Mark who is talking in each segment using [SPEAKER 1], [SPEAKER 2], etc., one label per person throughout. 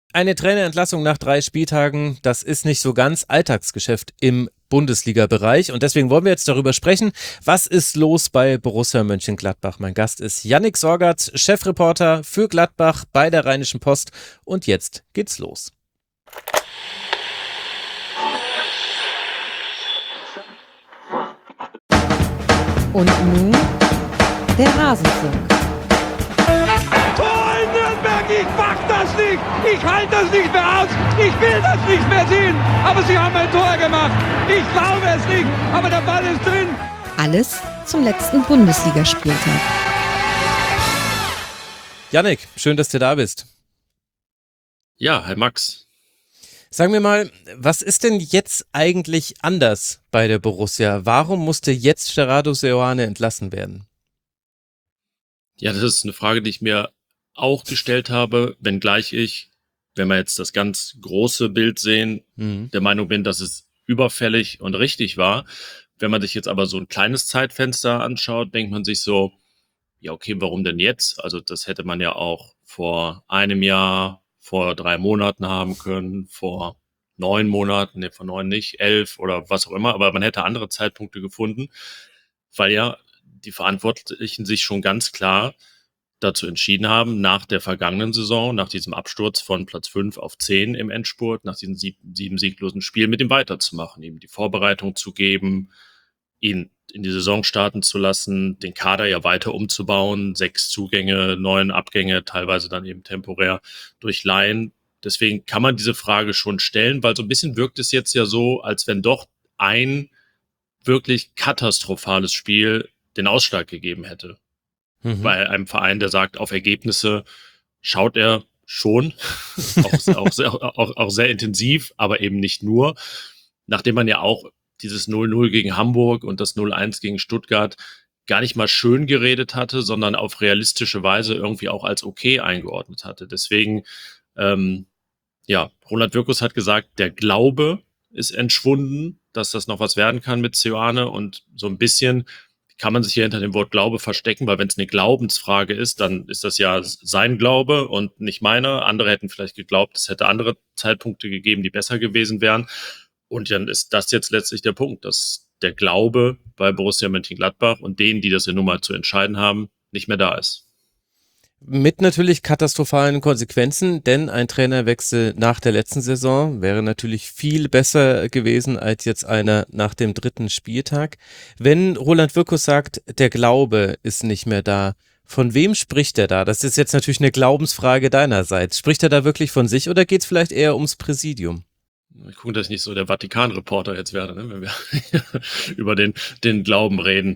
[SPEAKER 1] Eine Trainerentlassung nach 3 Spieltagen, das ist nicht so ganz Alltagsgeschäft im Bundesliga-Bereich. Und deswegen wollen wir jetzt darüber sprechen, was ist los bei Borussia Mönchengladbach. Mein Gast ist Yannick Sorgatz, Chefreporter für Gladbach bei der Rheinischen Post. Und jetzt geht's los.
[SPEAKER 2] Und nun der Rasenfunk.
[SPEAKER 3] Tor in Nürnberg, ich mach das nicht! Ich halte das nicht mehr aus! Ich will das nicht mehr sehen! Aber sie haben ein Tor gemacht! Ich glaube es nicht, aber der Ball ist drin!
[SPEAKER 2] Alles zum letzten Bundesligaspieltag.
[SPEAKER 1] Yannick, schön, dass du da bist.
[SPEAKER 4] Ja, hi Max.
[SPEAKER 1] Sagen wir mal, was ist denn jetzt eigentlich anders bei der Borussia? Warum musste jetzt Gerardo Seoane entlassen werden?
[SPEAKER 4] Ja, das ist eine Frage, die ich mir auch gestellt habe, wenngleich ich, wenn wir jetzt das ganz große Bild sehen, der Meinung bin, dass es überfällig und richtig war. Wenn man sich jetzt aber so ein kleines Zeitfenster anschaut, denkt man sich so, ja okay, warum denn jetzt? Also das hätte man ja auch vor einem Jahr, vor 3 Monaten haben können, vor 9 Monaten, vor 9 nicht, 11 oder was auch immer, aber man hätte andere Zeitpunkte gefunden, weil ja die Verantwortlichen sich schon ganz klar dazu entschieden haben, nach der vergangenen Saison, nach diesem Absturz von Platz 5 auf 10 im Endspurt, nach diesen 7 sieglosen Spielen mit ihm weiterzumachen, ihm die Vorbereitung zu geben, ihn in die Saison starten zu lassen, den Kader ja weiter umzubauen, 6 Zugänge, 9 Abgänge, teilweise dann eben temporär durch Laien. Deswegen kann man diese Frage schon stellen, weil so ein bisschen wirkt es jetzt ja so, als wenn doch ein wirklich katastrophales Spiel den Ausschlag gegeben hätte. Bei einem Verein, der sagt, auf Ergebnisse schaut er schon, auch sehr intensiv, aber eben nicht nur. Nachdem man ja auch dieses 0-0 gegen Hamburg und das 0-1 gegen Stuttgart gar nicht mal schön geredet hatte, sondern auf realistische Weise irgendwie auch als okay eingeordnet hatte. Deswegen, Roland Wirkus hat gesagt, der Glaube ist entschwunden, dass das noch was werden kann mit Seoane, und so ein bisschen kann man sich hier hinter dem Wort Glaube verstecken, weil wenn es eine Glaubensfrage ist, dann ist das ja sein Glaube und nicht meiner. Andere hätten vielleicht geglaubt, es hätte andere Zeitpunkte gegeben, die besser gewesen wären. Und dann ist das jetzt letztlich der Punkt, dass der Glaube bei Borussia Mönchengladbach und denen, die das ja nun mal zu entscheiden haben, nicht mehr da ist.
[SPEAKER 1] Mit natürlich katastrophalen Konsequenzen, denn ein Trainerwechsel nach der letzten Saison wäre natürlich viel besser gewesen als jetzt einer nach dem 3. Spieltag. Wenn Roland Wirkus sagt, der Glaube ist nicht mehr da, von wem spricht er da? Das ist jetzt natürlich eine Glaubensfrage deinerseits. Spricht er da wirklich von sich oder geht es vielleicht eher ums Präsidium?
[SPEAKER 4] Ich gucke, dass ich nicht so der Vatikan-Reporter jetzt werde, ne, wenn wir über den Glauben reden.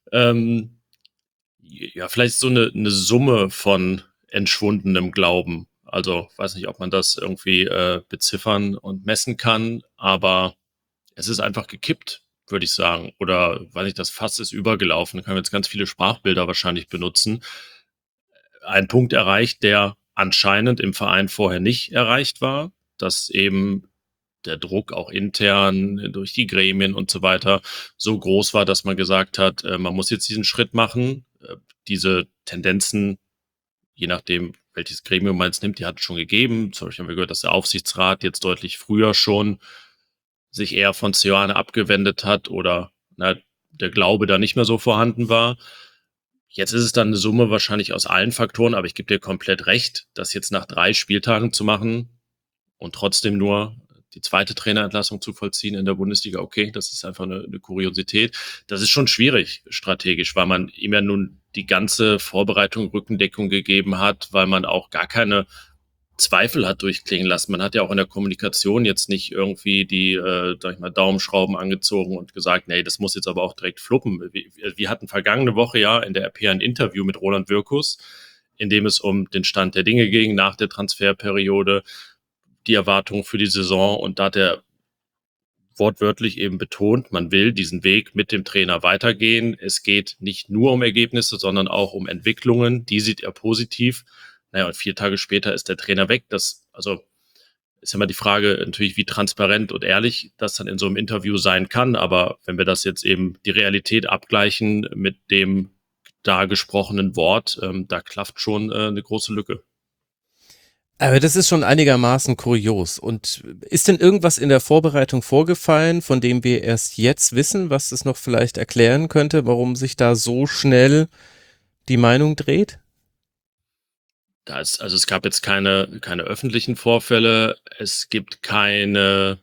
[SPEAKER 4] Ja, vielleicht so eine Summe von entschwundenem Glauben. Also weiß nicht, ob man das irgendwie beziffern und messen kann, aber es ist einfach gekippt, würde ich sagen. Oder weiß nicht, das Fass ist übergelaufen. Da können wir jetzt ganz viele Sprachbilder wahrscheinlich benutzen. Ein Punkt erreicht, der anscheinend im Verein vorher nicht erreicht war, dass eben der Druck auch intern durch die Gremien und so weiter so groß war, dass man gesagt hat, man muss jetzt diesen Schritt machen. Diese Tendenzen, je nachdem, welches Gremium man es nimmt, die hat es schon gegeben. Zum Beispiel haben wir gehört, dass der Aufsichtsrat jetzt deutlich früher schon sich eher von Seoane abgewendet hat oder der Glaube da nicht mehr so vorhanden war. Jetzt ist es dann eine Summe wahrscheinlich aus allen Faktoren, aber ich gebe dir komplett recht, das jetzt nach 3 Spieltagen zu machen und trotzdem nur die 2. Trainerentlassung zu vollziehen in der Bundesliga, okay, das ist einfach eine Kuriosität. Das ist schon schwierig strategisch, weil man ihm ja nun die ganze Vorbereitung Rückendeckung gegeben hat, weil man auch gar keine Zweifel hat durchklingen lassen. Man hat ja auch in der Kommunikation jetzt nicht irgendwie die, sag ich mal, Daumenschrauben angezogen und gesagt, nee, das muss jetzt aber auch direkt fluppen. Wir hatten vergangene Woche ja in der RP ein Interview mit Roland Wirkus, in dem es um den Stand der Dinge ging nach der Transferperiode, die Erwartungen für die Saison, und da hat er wortwörtlich eben betont, man will diesen Weg mit dem Trainer weitergehen. Es geht nicht nur um Ergebnisse, sondern auch um Entwicklungen. Die sieht er positiv. Naja, und 4 Tage später ist der Trainer weg. Das, also, ist immer die Frage natürlich, wie transparent und ehrlich das dann in so einem Interview sein kann. Aber wenn wir das jetzt eben die Realität abgleichen mit dem da gesprochenen Wort, da klafft schon eine große Lücke.
[SPEAKER 1] Aber das ist schon einigermaßen kurios. Und ist denn irgendwas in der Vorbereitung vorgefallen, von dem wir erst jetzt wissen, was es noch vielleicht erklären könnte, warum sich da so schnell die Meinung dreht?
[SPEAKER 4] Also es gab jetzt keine öffentlichen Vorfälle, es gibt keine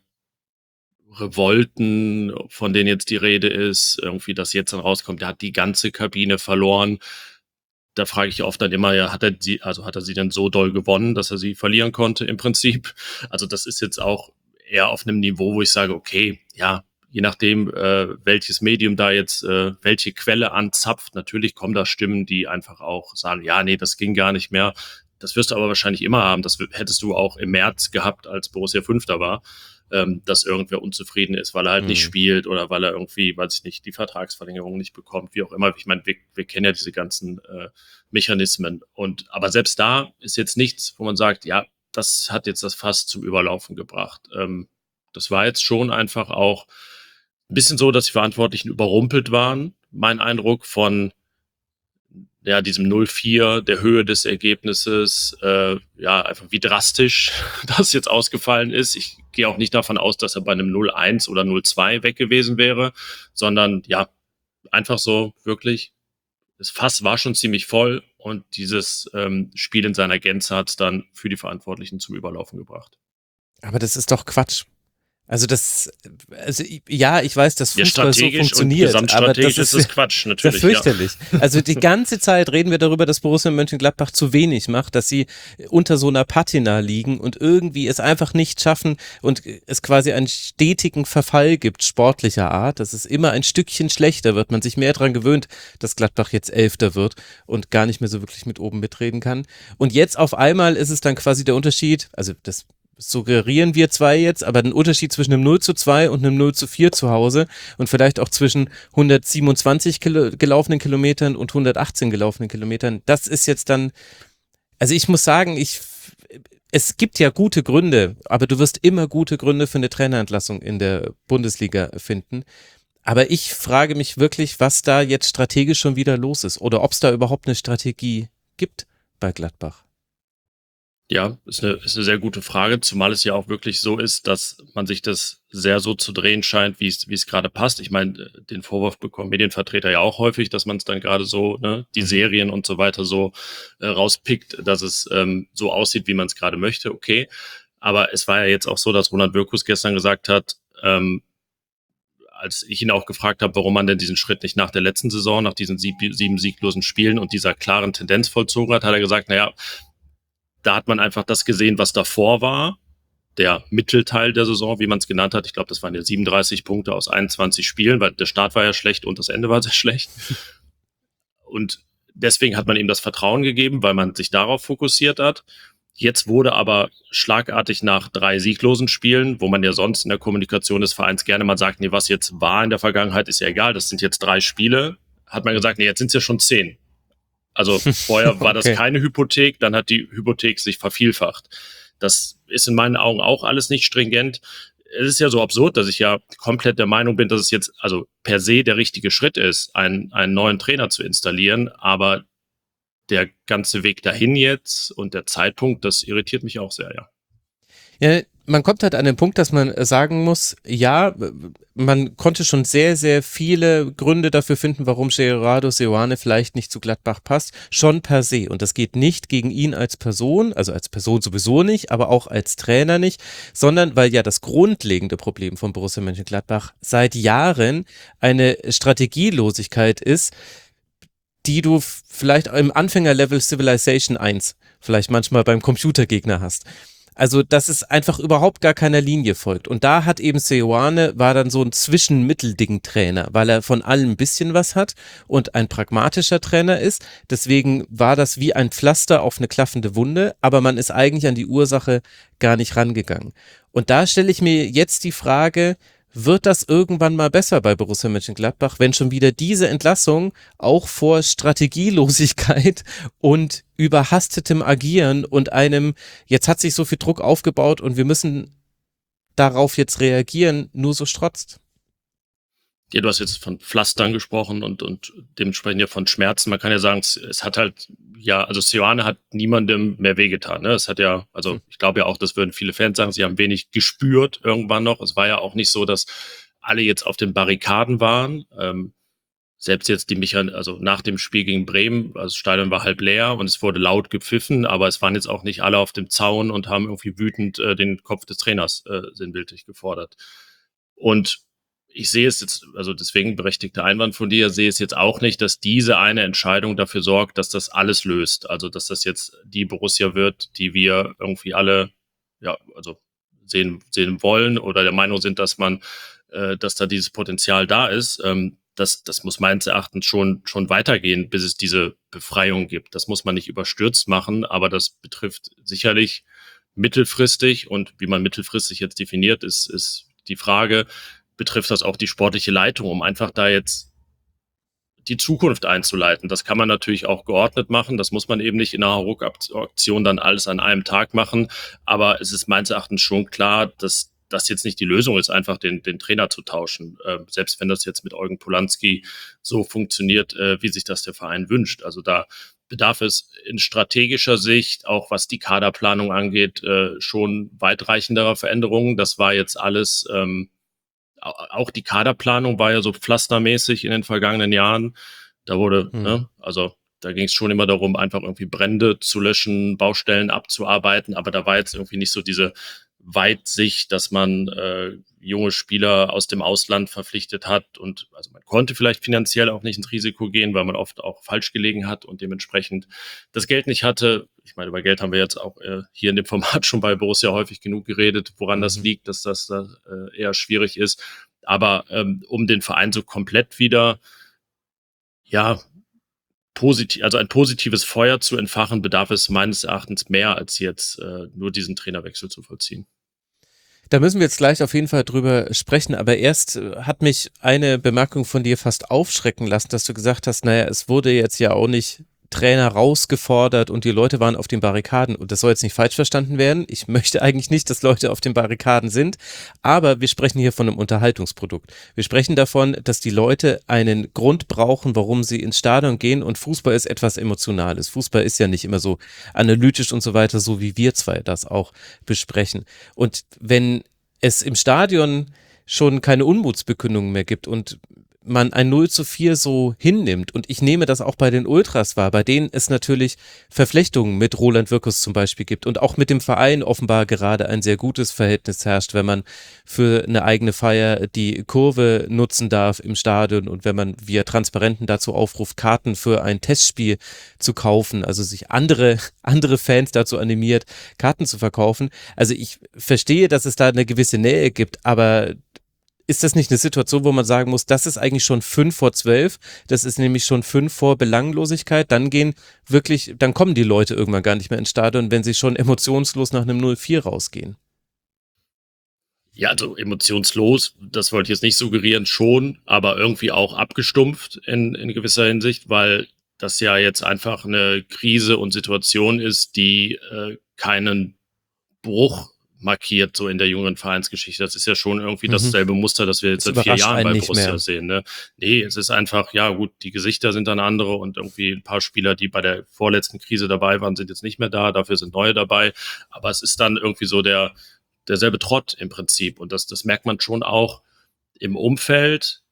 [SPEAKER 4] Revolten, von denen jetzt die Rede ist, irgendwie, dass jetzt dann rauskommt, der hat die ganze Kabine verloren. Da frage ich oft dann immer, ja, hat er sie denn so doll gewonnen, dass er sie verlieren konnte im Prinzip? Also das ist jetzt auch eher auf einem Niveau, wo ich sage, okay, ja, je nachdem, welches Medium da jetzt welche Quelle anzapft, natürlich kommen da Stimmen, die einfach auch sagen, ja, nee, das ging gar nicht mehr. Das wirst du aber wahrscheinlich immer haben. Das hättest du auch im März gehabt, als Borussia Fünfter war, dass irgendwer unzufrieden ist, weil er halt nicht spielt oder weil er irgendwie, weiß ich nicht, die Vertragsverlängerung nicht bekommt, wie auch immer. Ich meine, wir kennen ja diese ganzen Mechanismen. Aber selbst da ist jetzt nichts, wo man sagt, ja, das hat jetzt das Fass zum Überlaufen gebracht. Das war jetzt schon einfach auch ein bisschen so, dass die Verantwortlichen überrumpelt waren. Mein Eindruck von diesem 0-4, der Höhe des Ergebnisses, einfach wie drastisch das jetzt ausgefallen ist. Ich gehe auch nicht davon aus, dass er bei einem 0-1 oder 0-2 weg gewesen wäre, sondern ja, einfach so wirklich, das Fass war schon ziemlich voll und dieses Spiel in seiner Gänze hat es dann für die Verantwortlichen zum Überlaufen gebracht.
[SPEAKER 1] Aber das ist doch Quatsch. Also ja, ich weiß, dass Fußball so funktioniert, aber das ist
[SPEAKER 4] Quatsch, natürlich.
[SPEAKER 1] Sehr fürchterlich. Ja. Also die ganze Zeit reden wir darüber, dass Borussia Mönchengladbach zu wenig macht, dass sie unter so einer Patina liegen und irgendwie es einfach nicht schaffen und es quasi einen stetigen Verfall gibt, sportlicher Art, dass es immer ein Stückchen schlechter wird, man sich mehr daran gewöhnt, dass Gladbach jetzt Elfter wird und gar nicht mehr so wirklich mit oben mitreden kann. Und jetzt auf einmal ist es dann quasi der Unterschied, also das suggerieren wir zwei jetzt, aber den Unterschied zwischen einem 0-2 und einem 0-4 zu Hause und vielleicht auch zwischen 127 gelaufenen Kilometern und 118 gelaufenen Kilometern, das ist jetzt dann, also ich muss sagen, es gibt ja gute Gründe, aber du wirst immer gute Gründe für eine Trainerentlassung in der Bundesliga finden. Aber ich frage mich wirklich, was da jetzt strategisch schon wieder los ist oder ob es da überhaupt eine Strategie gibt bei Gladbach.
[SPEAKER 4] Ja, ist eine sehr gute Frage, zumal es ja auch wirklich so ist, dass man sich das sehr so zu drehen scheint, wie es gerade passt. Ich meine, den Vorwurf bekommen Medienvertreter ja auch häufig, dass man es dann gerade so, die Serien und so weiter so rauspickt, dass es so aussieht, wie man es gerade möchte, okay. Aber es war ja jetzt auch so, dass Roland Wirkus gestern gesagt hat, als ich ihn auch gefragt habe, warum man denn diesen Schritt nicht nach der letzten Saison, nach diesen 7 sieglosen Spielen und dieser klaren Tendenz vollzogen hat er gesagt, da hat man einfach das gesehen, was davor war, der Mittelteil der Saison, wie man es genannt hat. Ich glaube, das waren ja 37 Punkte aus 21 Spielen, weil der Start war ja schlecht und das Ende war sehr schlecht. Und deswegen hat man ihm das Vertrauen gegeben, weil man sich darauf fokussiert hat. Jetzt wurde aber schlagartig nach 3 sieglosen Spielen, wo man ja sonst in der Kommunikation des Vereins gerne mal sagt, nee, was jetzt war in der Vergangenheit, ist ja egal, das sind jetzt 3 Spiele, hat man gesagt, nee, jetzt sind es ja schon 10. Also vorher war das keine Hypothek, dann hat die Hypothek sich vervielfacht. Das ist in meinen Augen auch alles nicht stringent. Es ist ja so absurd, dass ich ja komplett der Meinung bin, dass es jetzt also per se der richtige Schritt ist, einen neuen Trainer zu installieren, aber der ganze Weg dahin jetzt und der Zeitpunkt, das irritiert mich auch sehr, ja.
[SPEAKER 1] Ja, man kommt halt an den Punkt, dass man sagen muss, ja, man konnte schon sehr, sehr viele Gründe dafür finden, warum Gerardo Seoane vielleicht nicht zu Gladbach passt, schon per se. Und das geht nicht gegen ihn als Person, also als Person sowieso nicht, aber auch als Trainer nicht, sondern weil ja das grundlegende Problem von Borussia Mönchengladbach seit Jahren eine Strategielosigkeit ist, die du vielleicht im Anfängerlevel Civilization 1 vielleicht manchmal beim Computergegner hast. Also, dass es einfach überhaupt gar keiner Linie folgt. Und da hat eben Seoane, war dann so ein Zwischenmittelding-Trainer, weil er von allem ein bisschen was hat und ein pragmatischer Trainer ist. Deswegen war das wie ein Pflaster auf eine klaffende Wunde, aber man ist eigentlich an die Ursache gar nicht rangegangen. Und da stelle ich mir jetzt die Frage, wird das irgendwann mal besser bei Borussia Mönchengladbach, wenn schon wieder diese Entlassung auch vor Strategielosigkeit und überhastetem Agieren und einem, jetzt hat sich so viel Druck aufgebaut und wir müssen darauf jetzt reagieren, nur so strotzt?
[SPEAKER 4] Ja, du hast jetzt von Pflastern gesprochen und dementsprechend ja von Schmerzen. Man kann ja sagen, es hat halt, ja, also Seoane hat niemandem mehr wehgetan. Ne? Es hat ja, also ich glaube ja auch, das würden viele Fans sagen, sie haben wenig gespürt irgendwann noch. Es war ja auch nicht so, dass alle jetzt auf den Barrikaden waren. Selbst jetzt also nach dem Spiel gegen Bremen, also das Stadion war halb leer und es wurde laut gepfiffen, aber es waren jetzt auch nicht alle auf dem Zaun und haben irgendwie wütend den Kopf des Trainers sinnbildlich gefordert. Und ich sehe es jetzt, also deswegen berechtigter Einwand von dir, sehe es jetzt auch nicht, dass diese eine Entscheidung dafür sorgt, dass das alles löst. Also dass das jetzt die Borussia wird, die wir irgendwie alle, ja, also sehen wollen oder der Meinung sind, dass dass da dieses Potenzial da ist. Das muss meines Erachtens schon weitergehen, bis es diese Befreiung gibt. Das muss man nicht überstürzt machen, aber das betrifft sicherlich mittelfristig, und wie man mittelfristig jetzt definiert, ist die Frage, betrifft das auch die sportliche Leitung, um einfach da jetzt die Zukunft einzuleiten. Das kann man natürlich auch geordnet machen. Das muss man eben nicht in einer Hauruck-Aktion dann alles an einem Tag machen. Aber es ist meines Erachtens schon klar, dass das jetzt nicht die Lösung ist, einfach den Trainer zu tauschen. Selbst wenn das jetzt mit Eugen Polanski so funktioniert, wie sich das der Verein wünscht. Also da bedarf es in strategischer Sicht, auch was die Kaderplanung angeht, schon weitreichenderer Veränderungen. Das war jetzt alles auch die Kaderplanung war ja so pflastermäßig in den vergangenen Jahren. Da wurde, also da ging es schon immer darum, einfach irgendwie Brände zu löschen, Baustellen abzuarbeiten, aber da war jetzt irgendwie nicht so diese Weitsicht, dass man junge Spieler aus dem Ausland verpflichtet hat, und also man konnte vielleicht finanziell auch nicht ins Risiko gehen, weil man oft auch falsch gelegen hat und dementsprechend das Geld nicht hatte. Ich meine, über Geld haben wir jetzt auch hier in dem Format schon bei Borussia häufig genug geredet, woran das liegt, dass das da eher schwierig ist. Aber um den Verein so komplett wieder, ja, also ein positives Feuer zu entfachen, bedarf es meines Erachtens mehr als jetzt nur diesen Trainerwechsel zu vollziehen.
[SPEAKER 1] Da müssen wir jetzt gleich auf jeden Fall drüber sprechen, aber erst hat mich eine Bemerkung von dir fast aufschrecken lassen, dass du gesagt hast, naja, es wurde jetzt ja auch nicht Trainer rausgefordert und die Leute waren auf den Barrikaden, und das soll jetzt nicht falsch verstanden werden. Ich möchte eigentlich nicht, dass Leute auf den Barrikaden sind, aber wir sprechen hier von einem Unterhaltungsprodukt. Wir sprechen davon, dass die Leute einen Grund brauchen, warum sie ins Stadion gehen, und Fußball ist etwas Emotionales. Fußball ist ja nicht immer so analytisch und so weiter, so wie wir zwei das auch besprechen. Und wenn es im Stadion schon keine Unmutsbekundungen mehr gibt und man ein 0:4 so hinnimmt, und ich nehme das auch bei den Ultras wahr, bei denen es natürlich Verflechtungen mit Roland Wirkus zum Beispiel gibt und auch mit dem Verein offenbar gerade ein sehr gutes Verhältnis herrscht, wenn man für eine eigene Feier die Kurve nutzen darf im Stadion und wenn man via Transparenten dazu aufruft, Karten für ein Testspiel zu kaufen, also sich andere Fans dazu animiert, Karten zu verkaufen. Also ich verstehe, dass es da eine gewisse Nähe gibt, aber ist das nicht eine Situation, wo man sagen muss, das ist eigentlich schon 5 vor 12, das ist nämlich schon 5 vor Belanglosigkeit, dann kommen die Leute irgendwann gar nicht mehr ins Stadion, wenn sie schon emotionslos nach einem 0:4 rausgehen.
[SPEAKER 4] Ja, also emotionslos, das wollte ich jetzt nicht suggerieren, schon, aber irgendwie auch abgestumpft in gewisser Hinsicht, weil das ja jetzt einfach eine Krise und Situation ist, die keinen Bruch markiert, so in der jüngeren Vereinsgeschichte. Das ist ja schon irgendwie dasselbe Muster, das wir jetzt seit 4 Jahren bei Borussia sehen. Ne? Nee, es ist einfach, ja gut, die Gesichter sind dann andere und irgendwie ein paar Spieler, die bei der vorletzten Krise dabei waren, sind jetzt nicht mehr da, dafür sind neue dabei. Aber es ist dann irgendwie so derselbe Trott im Prinzip. Und das merkt man schon auch im Umfeld.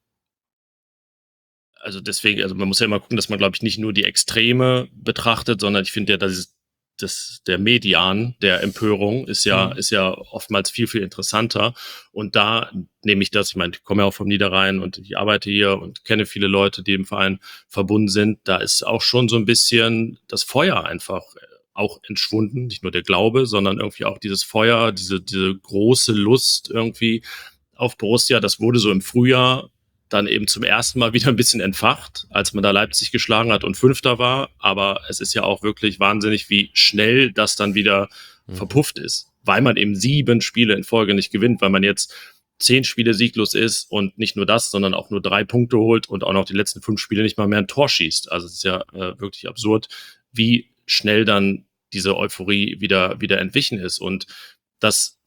[SPEAKER 4] Also deswegen, also man muss ja immer gucken, dass man, glaube ich, nicht nur die Extreme betrachtet, sondern ich finde ja, der Median der Empörung ist ja oftmals viel, viel interessanter. Und da nehme ich das, ich meine, ich komme ja auch vom Niederrhein und ich arbeite hier und kenne viele Leute, die im Verein verbunden sind. Da ist auch schon so ein bisschen das Feuer einfach auch entschwunden. Nicht nur der Glaube, sondern irgendwie auch dieses Feuer, diese große Lust irgendwie auf Borussia. Das wurde so im Frühjahr dann eben zum ersten Mal wieder ein bisschen entfacht, als man da Leipzig geschlagen hat und Fünfter war. Aber es ist ja auch wirklich wahnsinnig, wie schnell das dann wieder verpufft ist, weil man eben 7 Spiele in Folge nicht gewinnt, weil man jetzt 10 Spiele sieglos ist und nicht nur das, sondern auch nur 3 Punkte holt und auch noch die letzten 5 Spiele nicht mal mehr ein Tor schießt. Also es ist ja wirklich absurd, wie schnell dann diese Euphorie wieder entwichen ist. Und das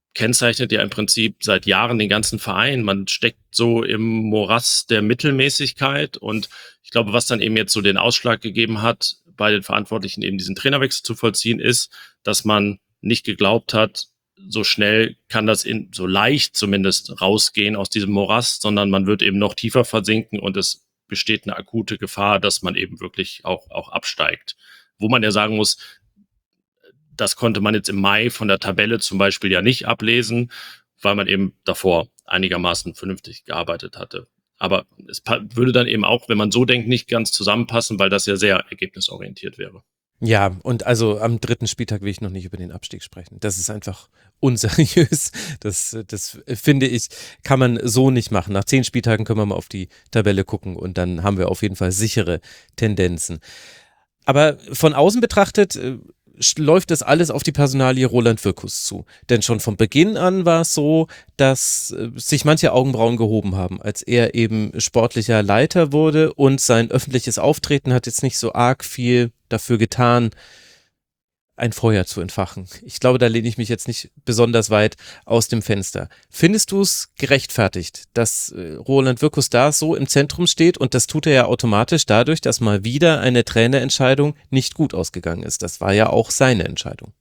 [SPEAKER 4] kennzeichnet ja im Prinzip seit Jahren den ganzen Verein. Man steckt so im Morass der Mittelmäßigkeit und ich glaube, was dann eben jetzt so den Ausschlag gegeben hat, bei den Verantwortlichen eben diesen Trainerwechsel zu vollziehen, ist, dass man nicht geglaubt hat, so schnell kann das so leicht zumindest rausgehen aus diesem Morass, sondern man wird eben noch tiefer versinken und es besteht eine akute Gefahr, dass man eben wirklich auch absteigt. Wo man ja sagen muss, das konnte man jetzt im Mai von der Tabelle zum Beispiel ja nicht ablesen, weil man eben davor einigermaßen vernünftig gearbeitet hatte. Aber es würde dann eben auch, wenn man so denkt, nicht ganz zusammenpassen, weil das ja sehr ergebnisorientiert wäre.
[SPEAKER 1] Ja, und also am 3. Spieltag will ich noch nicht über den Abstieg sprechen. Das ist einfach unseriös. Das finde ich, kann man so nicht machen. Nach 10 Spieltagen können wir mal auf die Tabelle gucken und dann haben wir auf jeden Fall sichere Tendenzen. Aber von außen betrachtet läuft das alles auf die Personalie Roland Wirkus zu. Denn schon von Beginn an war es so, dass sich manche Augenbrauen gehoben haben, als er eben sportlicher Leiter wurde und sein öffentliches Auftreten hat jetzt nicht so arg viel dafür getan, ein Feuer zu entfachen. Ich glaube, da lehne ich mich jetzt nicht besonders weit aus dem Fenster. Findest du es gerechtfertigt, dass Roland Wirkus da so im Zentrum steht? Und das tut er ja automatisch dadurch, dass mal wieder eine Trainerentscheidung nicht gut ausgegangen ist. Das war ja auch seine Entscheidung.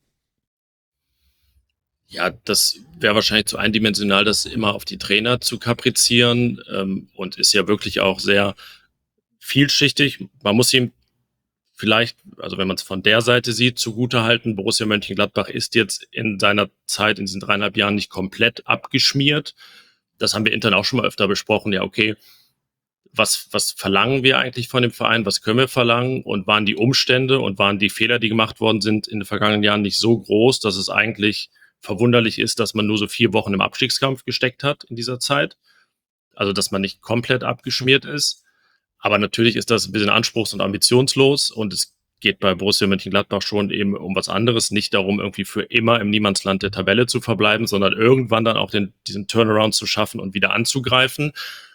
[SPEAKER 4] Ja, das wäre wahrscheinlich zu eindimensional, das immer auf die Trainer zu kaprizieren und ist ja wirklich auch sehr vielschichtig. Man muss ihm vielleicht, also wenn man es von der Seite sieht, zugutehalten, Borussia Mönchengladbach ist jetzt in seiner Zeit, in diesen 3,5 Jahren nicht komplett abgeschmiert. Das haben wir intern auch schon mal öfter besprochen. Ja, okay, was verlangen wir eigentlich von dem Verein? Was können wir verlangen? Und waren die Umstände und waren die Fehler, die gemacht worden sind in den vergangenen Jahren nicht so groß, dass es eigentlich verwunderlich ist, dass man nur so 4 Wochen im Abstiegskampf gesteckt hat in dieser Zeit? Also, dass man nicht komplett abgeschmiert ist. Aber natürlich ist das ein bisschen anspruchs- und ambitionslos und es geht bei Borussia Mönchengladbach schon eben um was anderes. Nicht darum, irgendwie für immer im Niemandsland der Tabelle zu verbleiben, sondern irgendwann dann auch diesen Turnaround zu schaffen und wieder anzugreifen.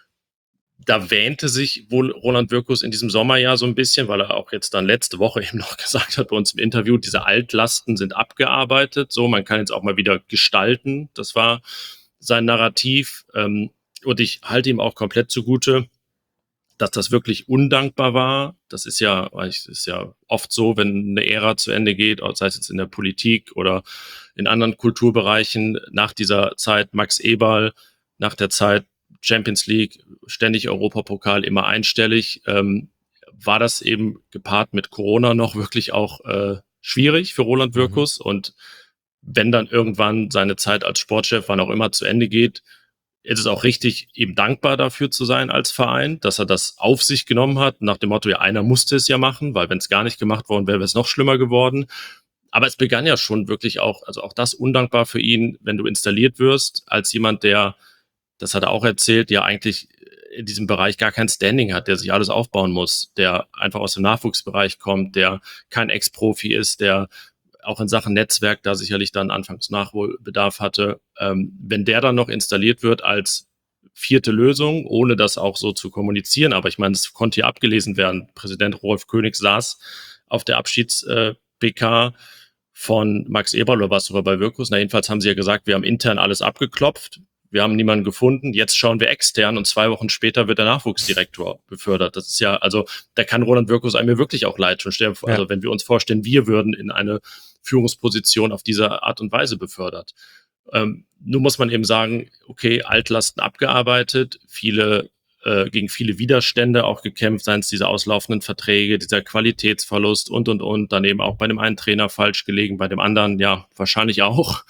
[SPEAKER 4] Da wähnte sich wohl Roland Wirkus in diesem Sommerjahr so ein bisschen, weil er auch jetzt dann letzte Woche eben noch gesagt hat bei uns im Interview, diese Altlasten sind abgearbeitet. So, man kann jetzt auch mal wieder gestalten. Das war sein Narrativ. Und ich halte ihm auch komplett zugute, dass das wirklich undankbar war. Das ist ja oft so, wenn eine Ära zu Ende geht, sei es jetzt in der Politik oder in anderen Kulturbereichen, nach dieser Zeit Max Eberl, nach der Zeit Champions League, ständig Europapokal, immer einstellig, war das eben gepaart mit Corona noch wirklich auch schwierig für Roland Wirkus. Und wenn dann irgendwann seine Zeit als Sportchef, wann auch immer, zu Ende geht, ist es auch richtig, ihm dankbar dafür zu sein als Verein, dass er das auf sich genommen hat, nach dem Motto, ja, einer musste es ja machen, weil wenn es gar nicht gemacht worden wäre, wäre es noch schlimmer geworden. Aber es begann ja schon wirklich auch, also auch das undankbar für ihn, wenn du installiert wirst, als jemand, der, das hat er auch erzählt, ja eigentlich in diesem Bereich gar kein Standing hat, der sich alles aufbauen muss, der einfach aus dem Nachwuchsbereich kommt, der kein Ex-Profi ist, der auch in Sachen Netzwerk da sicherlich dann anfangs Nachholbedarf hatte. Wenn der dann noch installiert wird als 4. Lösung, ohne das auch so zu kommunizieren, aber ich meine, es konnte ja abgelesen werden. Präsident Rolf König saß auf der Abschieds-PK von Max Eberl oder was sogar bei Wirkus. Na, jedenfalls haben sie ja gesagt, wir haben intern alles abgeklopft. Wir haben niemanden gefunden, jetzt schauen wir extern und 2 Wochen später wird der Nachwuchsdirektor befördert. Das ist ja, also da kann Roland Wirkus einem wirklich auch leid tun. Also wenn wir uns vorstellen, wir würden in eine Führungsposition auf diese Art und Weise befördert. Nun muss man eben sagen, okay, Altlasten abgearbeitet, gegen viele Widerstände auch gekämpft, seien es diese auslaufenden Verträge, dieser Qualitätsverlust und. Dann eben auch bei dem einen Trainer falsch gelegen, bei dem anderen ja wahrscheinlich auch.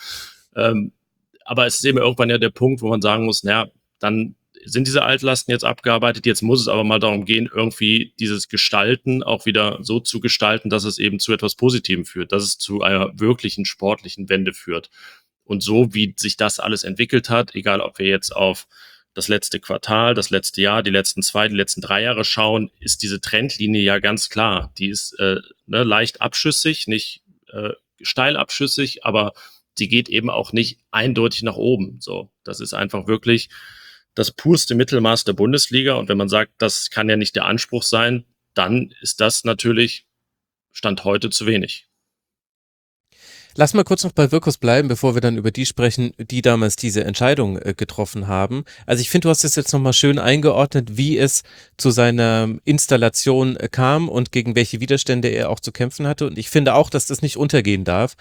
[SPEAKER 4] Aber es ist eben irgendwann ja der Punkt, wo man sagen muss, naja, dann sind diese Altlasten jetzt abgearbeitet, jetzt muss es aber mal darum gehen, irgendwie dieses Gestalten auch wieder so zu gestalten, dass es eben zu etwas Positivem führt, dass es zu einer wirklichen sportlichen Wende führt. Und so wie sich das alles entwickelt hat, egal ob wir jetzt auf das letzte Quartal, das letzte Jahr, die letzten 3 Jahre schauen, ist diese Trendlinie ja ganz klar. Die ist leicht abschüssig, nicht steil abschüssig, aber die geht eben auch nicht eindeutig nach oben. So, das ist einfach wirklich das purste Mittelmaß der Bundesliga. Und wenn man sagt, das kann ja nicht der Anspruch sein, dann ist das natürlich Stand heute zu wenig.
[SPEAKER 1] Lass mal kurz noch bei Wirkus bleiben, bevor wir dann über die sprechen, die damals diese Entscheidung getroffen haben. Also ich finde, du hast es jetzt nochmal schön eingeordnet, wie es zu seiner Installation kam und gegen welche Widerstände er auch zu kämpfen hatte. Und ich finde auch, dass das nicht untergehen darf,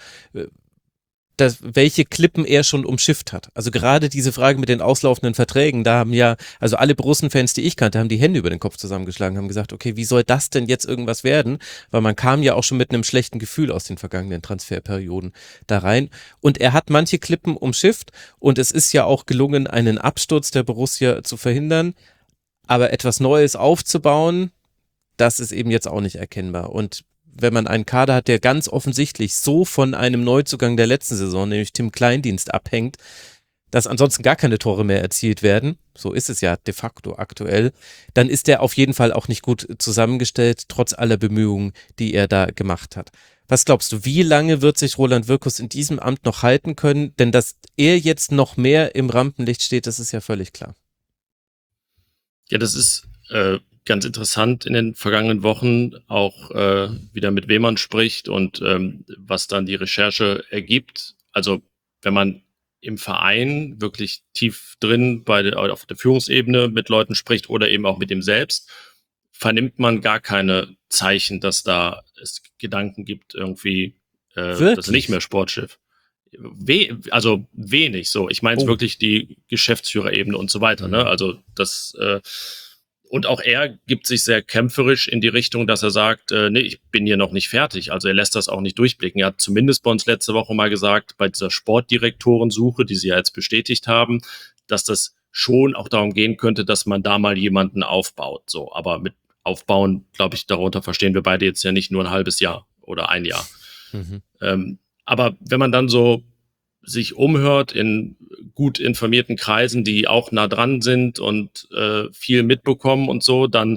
[SPEAKER 1] welche Klippen er schon umschifft hat. Also gerade diese Frage mit den auslaufenden Verträgen, da haben ja, also alle Borussen-Fans, die ich kannte, haben die Hände über den Kopf zusammengeschlagen, haben gesagt, okay, wie soll das denn jetzt irgendwas werden? Weil man kam ja auch schon mit einem schlechten Gefühl aus den vergangenen Transferperioden da rein. Und er hat manche Klippen umschifft und es ist ja auch gelungen, einen Absturz der Borussia zu verhindern. Aber etwas Neues aufzubauen, das ist eben jetzt auch nicht erkennbar. Und wenn man einen Kader hat, der ganz offensichtlich so von einem Neuzugang der letzten Saison, nämlich Tim Kleindienst, abhängt, dass ansonsten gar keine Tore mehr erzielt werden, so ist es ja de facto aktuell, dann ist der auf jeden Fall auch nicht gut zusammengestellt, trotz aller Bemühungen, die er da gemacht hat. Was glaubst du, wie lange wird sich Roland Wirkus in diesem Amt noch halten können? Denn dass er jetzt noch mehr im Rampenlicht steht, das ist ja völlig klar.
[SPEAKER 4] Ja, das ist ganz interessant in den vergangenen Wochen, auch wieder mit wem man spricht und was dann die Recherche ergibt. Also wenn man im Verein wirklich tief drin auf der Führungsebene mit Leuten spricht oder eben auch mit dem selbst, vernimmt man gar keine Zeichen, dass da es Gedanken gibt, irgendwie, dass er nicht mehr Sportchef. Also wenig so. Ich meine wirklich die Geschäftsführerebene und so weiter. Ne? Also das und auch er gibt sich sehr kämpferisch in die Richtung, dass er sagt, nee, ich bin hier noch nicht fertig. Also er lässt das auch nicht durchblicken. Er hat zumindest bei uns letzte Woche mal gesagt, bei dieser Sportdirektorensuche, die sie ja jetzt bestätigt haben, dass das schon auch darum gehen könnte, dass man da mal jemanden aufbaut. So, aber mit Aufbauen, glaube ich, darunter verstehen wir beide jetzt ja nicht nur ein halbes Jahr oder ein Jahr. Aber wenn man dann so sich umhört in gut informierten Kreisen, die auch nah dran sind und viel mitbekommen und so, dann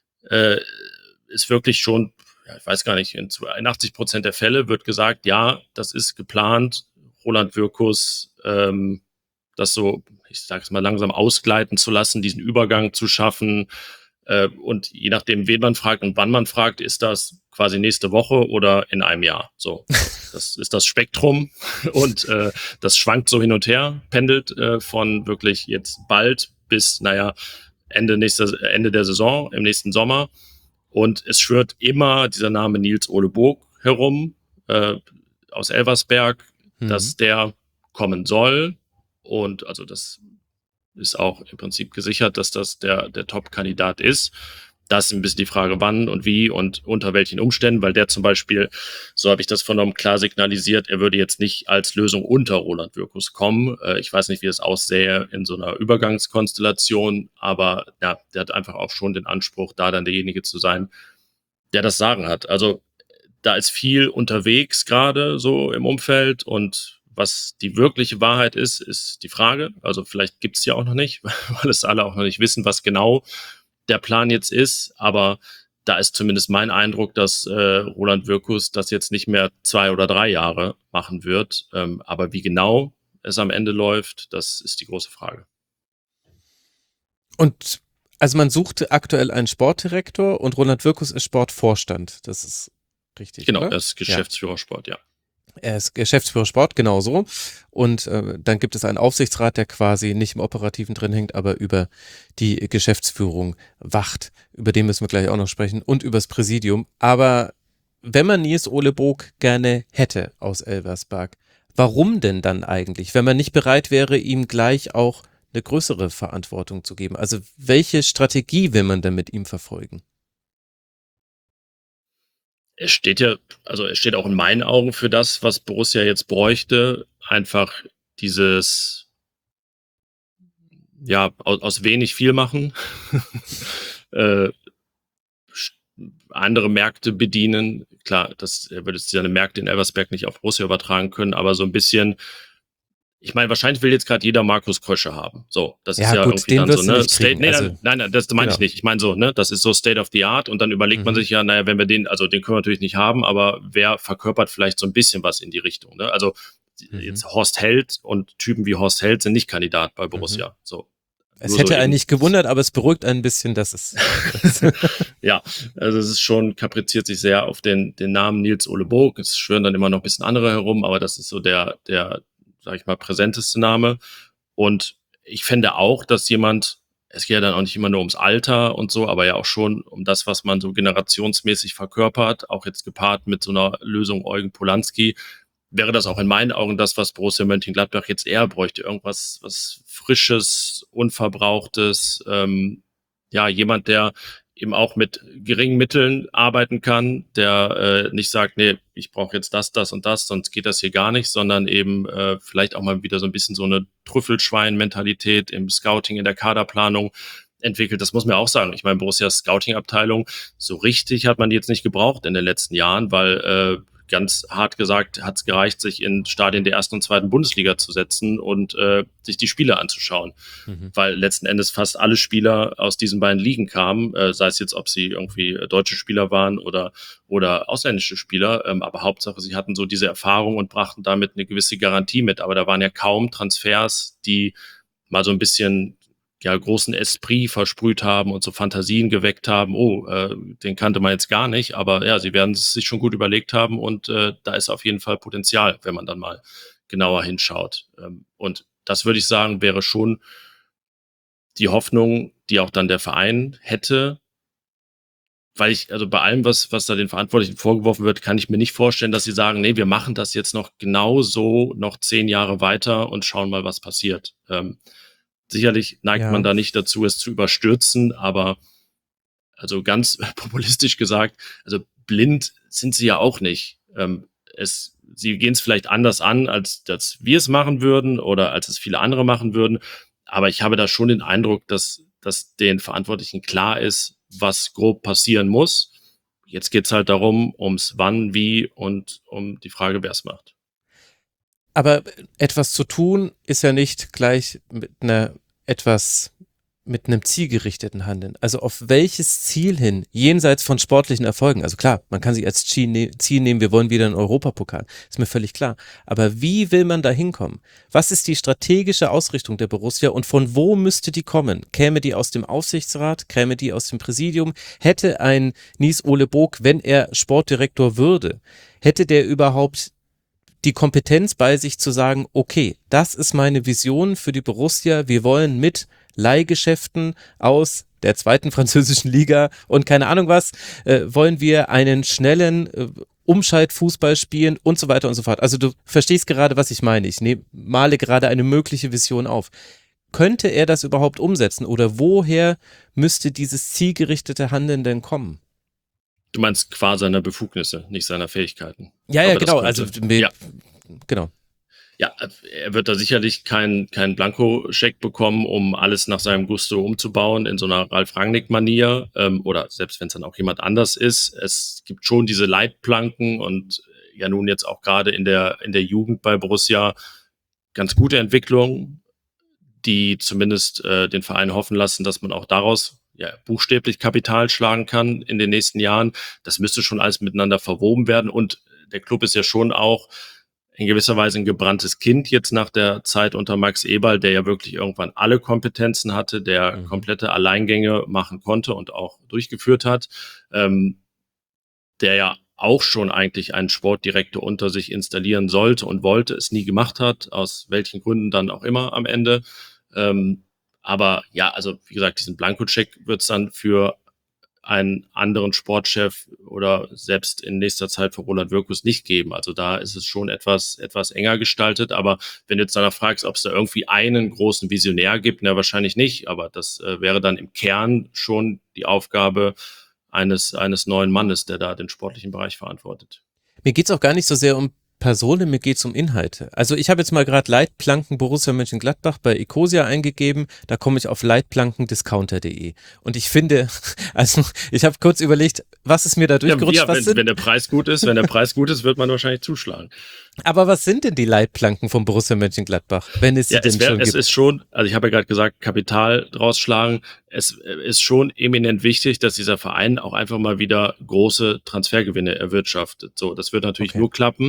[SPEAKER 4] ist wirklich schon, ich weiß gar nicht, in 82% der Fälle wird gesagt, ja, das ist geplant, Roland Wirkus das so, ich sage es mal, langsam ausgleiten zu lassen, diesen Übergang zu schaffen. Und je nachdem, wen man fragt und wann man fragt, ist das quasi nächste Woche oder in einem Jahr. So, das ist das Spektrum und das schwankt so hin und her, pendelt von wirklich jetzt bald bis, Ende der Saison, im nächsten Sommer. Und es schwirrt immer dieser Name Nils Ole Burg herum aus Elversberg, dass der kommen soll. Und also das ist auch im Prinzip gesichert, dass das der Top-Kandidat ist. Da ist ein bisschen die Frage, wann und wie und unter welchen Umständen, weil der zum Beispiel, so habe ich das vernommen, klar signalisiert, er würde jetzt nicht als Lösung unter Roland Wirkus kommen. Ich weiß nicht, wie es aussähe in so einer Übergangskonstellation, aber ja, der hat einfach auch schon den Anspruch, da dann derjenige zu sein, der das Sagen hat. Also da ist viel unterwegs gerade so im Umfeld und was die wirkliche Wahrheit ist, ist die Frage. Also vielleicht gibt es ja auch noch nicht, weil es alle auch noch nicht wissen, was genau der Plan jetzt ist. Aber da ist zumindest mein Eindruck, dass Roland Wirkus das jetzt nicht mehr 2 oder 3 Jahre machen wird. Aber wie genau es am Ende läuft, das ist die große Frage.
[SPEAKER 1] Und also man sucht aktuell einen Sportdirektor und Roland Wirkus ist Sportvorstand. Das ist richtig,
[SPEAKER 4] genau,
[SPEAKER 1] oder?
[SPEAKER 4] Er ist Geschäftsführer Sport, ja.
[SPEAKER 1] Er ist Geschäftsführer Sport, genau so. Und dann gibt es einen Aufsichtsrat, der quasi nicht im Operativen drin hängt, aber über die Geschäftsführung wacht. Über den müssen wir gleich auch noch sprechen und übers Präsidium. Aber wenn man Nils Ole Burg gerne hätte aus Elversberg, warum denn dann eigentlich? Wenn man nicht bereit wäre, ihm gleich auch eine größere Verantwortung zu geben. Also welche Strategie will man denn mit ihm verfolgen?
[SPEAKER 4] Es steht auch in meinen Augen für das, was Borussia jetzt bräuchte, einfach dieses, ja, aus wenig viel machen, andere Märkte bedienen. Klar, das würde jetzt seine Märkte in Elversberg nicht auf Borussia übertragen können, aber so ein bisschen, ich meine, wahrscheinlich will jetzt gerade jeder Markus Krösche haben. So, das ist ja
[SPEAKER 1] gut,
[SPEAKER 4] irgendwie dann so, ne? Nein, das meine ich
[SPEAKER 1] genau.
[SPEAKER 4] nicht. Ich meine so, ne, das ist so State of the Art und dann überlegt man sich ja, wenn wir den können wir natürlich nicht haben, aber wer verkörpert vielleicht so ein bisschen was in die Richtung, ne? Also jetzt Horst Held und Typen wie Horst Held sind nicht Kandidat bei Borussia. So.
[SPEAKER 1] Es hätte einen nicht gewundert, aber es beruhigt ein bisschen, dass es.
[SPEAKER 4] Ja, also es ist schon, kapriziert sich sehr auf den Namen Niels Ole Boog. Es schwören dann immer noch ein bisschen andere herum, aber das ist so der, sag ich mal, präsenteste Name. Und ich fände auch, dass jemand, es geht ja dann auch nicht immer nur ums Alter und so, aber ja auch schon um das, was man so generationsmäßig verkörpert, auch jetzt gepaart mit so einer Lösung Eugen Polanski, wäre das auch in meinen Augen das, was Borussia Mönchengladbach jetzt eher bräuchte. Irgendwas, was Frisches, Unverbrauchtes, ja, jemand, der eben auch mit geringen Mitteln arbeiten kann, der nicht sagt, nee, ich brauche jetzt das und das, sonst geht das hier gar nicht, sondern eben vielleicht auch mal wieder so ein bisschen so eine Trüffelschwein-Mentalität im Scouting, in der Kaderplanung entwickelt. Das muss man auch sagen. Ich meine, Borussias Scouting-Abteilung, so richtig hat man die jetzt nicht gebraucht in den letzten Jahren, weil ganz hart gesagt hat es gereicht, sich in Stadien der ersten und zweiten Bundesliga zu setzen und sich die Spiele anzuschauen. Weil letzten Endes fast alle Spieler aus diesen beiden Ligen kamen, sei es jetzt, ob sie irgendwie deutsche Spieler waren oder ausländische Spieler, aber Hauptsache, sie hatten so diese Erfahrung und brachten damit eine gewisse Garantie mit. Aber da waren ja kaum Transfers, die mal so ein bisschen großen Esprit versprüht haben und so Fantasien geweckt haben, den kannte man jetzt gar nicht, aber ja, sie werden es sich schon gut überlegt haben und da ist auf jeden Fall Potenzial, wenn man dann mal genauer hinschaut. Und das würde ich sagen, wäre schon die Hoffnung, die auch dann der Verein hätte, weil also bei allem, was da den Verantwortlichen vorgeworfen wird, kann ich mir nicht vorstellen, dass sie sagen, nee, wir machen das jetzt noch genau so noch 10 Jahre weiter und schauen mal, was passiert. Sicherlich neigt man da nicht dazu, es zu überstürzen, aber also ganz populistisch gesagt, also blind sind sie ja auch nicht. Sie gehen es vielleicht anders an, als wir es machen würden oder als es viele andere machen würden, aber ich habe da schon den Eindruck, dass den Verantwortlichen klar ist, was grob passieren muss. Jetzt geht's halt darum, ums Wann, Wie und um die Frage, wer es macht.
[SPEAKER 1] Aber etwas zu tun ist ja nicht gleich mit einem zielgerichteten Handeln. Also auf welches Ziel hin, jenseits von sportlichen Erfolgen? Also klar, man kann sich als Ziel nehmen, wir wollen wieder einen Europapokal. Ist mir völlig klar. Aber wie will man da hinkommen? Was ist die strategische Ausrichtung der Borussia und von wo müsste die kommen? Käme die aus dem Aufsichtsrat? Käme die aus dem Präsidium? Hätte ein Niels Ole Boog, wenn er Sportdirektor würde, hätte der überhaupt die Kompetenz bei sich zu sagen, okay, das ist meine Vision für die Borussia, wir wollen mit Leihgeschäften aus der zweiten französischen Liga und keine Ahnung was, wollen wir einen schnellen Umschaltfußball spielen und so weiter und so fort. Also du verstehst gerade, was ich meine. Ich male gerade eine mögliche Vision auf. Könnte er das überhaupt umsetzen oder woher müsste dieses zielgerichtete Handeln denn kommen?
[SPEAKER 4] Du meinst qua seiner Befugnisse, nicht seiner Fähigkeiten.
[SPEAKER 1] Ja, genau. Genau.
[SPEAKER 4] Ja, er wird da sicherlich keinen Blankoscheck bekommen, um alles nach seinem Gusto umzubauen in so einer Ralf-Rangnick-Manier oder selbst wenn es dann auch jemand anders ist. Es gibt schon diese Leitplanken und ja nun jetzt auch gerade in der Jugend bei Borussia ganz gute Entwicklungen, die zumindest den Verein hoffen lassen, dass man auch daraus buchstäblich Kapital schlagen kann in den nächsten Jahren. Das müsste schon alles miteinander verwoben werden und der Club ist ja schon auch in gewisser Weise ein gebranntes Kind jetzt nach der Zeit unter Max Eberl, der ja wirklich irgendwann alle Kompetenzen hatte, der komplette Alleingänge machen konnte und auch durchgeführt hat, der ja auch schon eigentlich einen Sportdirektor unter sich installieren sollte und wollte, es nie gemacht hat, aus welchen Gründen dann auch immer am Ende. Aber ja, also wie gesagt, diesen Blankocheck wird es dann für einen anderen Sportchef oder selbst in nächster Zeit für Roland Wirkus nicht geben. Also da ist es schon etwas enger gestaltet. Aber wenn du jetzt danach fragst, ob es da irgendwie einen großen Visionär gibt, na wahrscheinlich nicht. Aber das wäre dann im Kern schon die Aufgabe eines neuen Mannes, der da den sportlichen Bereich verantwortet.
[SPEAKER 1] Mir geht's auch gar nicht so sehr um Personen, mir geht's um Inhalte. Also ich habe jetzt mal gerade Leitplanken Borussia Mönchengladbach bei Ecosia eingegeben, da komme ich auf leitplankendiscounter.de und ich finde, also ich habe kurz überlegt, was ist mir da durchgerutscht?
[SPEAKER 4] Ja, wenn der Preis gut ist, wird man wahrscheinlich zuschlagen.
[SPEAKER 1] Aber was sind denn die Leitplanken von Borussia Mönchengladbach, wenn es sie denn schon gibt?
[SPEAKER 4] Es ist schon, also ich habe ja gerade gesagt, Kapital draus schlagen. Es ist schon eminent wichtig, dass dieser Verein auch einfach mal wieder große Transfergewinne erwirtschaftet. So, das wird natürlich nur klappen,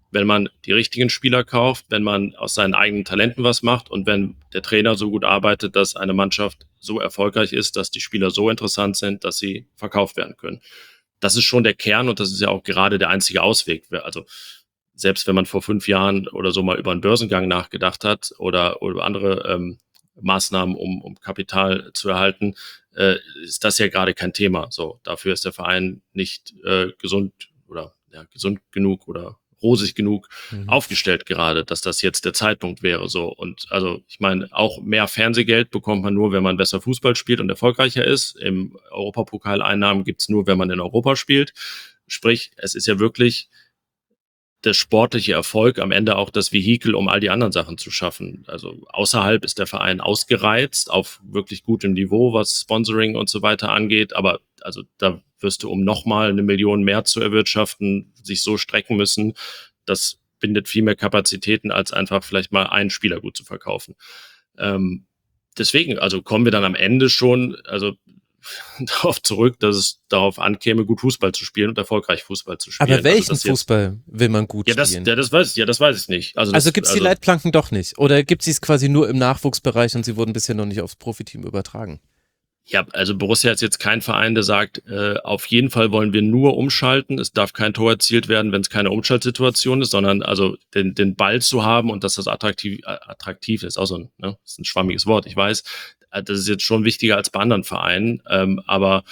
[SPEAKER 4] wenn man die richtigen Spieler kauft, wenn man aus seinen eigenen Talenten was macht und wenn der Trainer so gut arbeitet, dass eine Mannschaft so erfolgreich ist, dass die Spieler so interessant sind, dass sie verkauft werden können. Das ist schon der Kern und das ist ja auch gerade der einzige Ausweg. Also selbst wenn man vor 5 Jahren oder so mal über einen Börsengang nachgedacht hat oder über andere Maßnahmen, um Kapital zu erhalten, ist das ja gerade kein Thema. So, dafür ist der Verein nicht gesund genug oder rosig genug aufgestellt gerade, dass das jetzt der Zeitpunkt wäre. So. Und also ich meine, auch mehr Fernsehgeld bekommt man nur, wenn man besser Fußball spielt und erfolgreicher ist. Im Europapokal-Einnahmen gibt's nur, wenn man in Europa spielt. Sprich, es ist ja wirklich der sportliche Erfolg am Ende auch das Vehikel, um all die anderen Sachen zu schaffen. Also außerhalb ist der Verein ausgereizt auf wirklich gutem Niveau, was Sponsoring und so weiter angeht. Aber also da wirst du, um nochmal 1 Million mehr zu erwirtschaften, sich so strecken müssen. Das bindet viel mehr Kapazitäten, als einfach vielleicht mal einen Spieler gut zu verkaufen. Deswegen, also kommen wir dann am Ende schon, also darauf zurück, dass es darauf ankäme, gut Fußball zu spielen und erfolgreich Fußball zu spielen.
[SPEAKER 1] Aber welchen Fußball will man gut spielen?
[SPEAKER 4] Das weiß ich nicht.
[SPEAKER 1] Also gibt es die Leitplanken doch nicht? Oder gibt es quasi nur im Nachwuchsbereich und sie wurden bisher noch nicht aufs Profiteam übertragen?
[SPEAKER 4] Ja, also Borussia ist jetzt kein Verein, der sagt, auf jeden Fall wollen wir nur umschalten. Es darf kein Tor erzielt werden, wenn es keine Umschaltsituation ist, sondern also den Ball zu haben und dass das attraktiv ist. Auch so ist ein schwammiges Wort, ich weiß. Das ist jetzt schon wichtiger als bei anderen Vereinen. Aber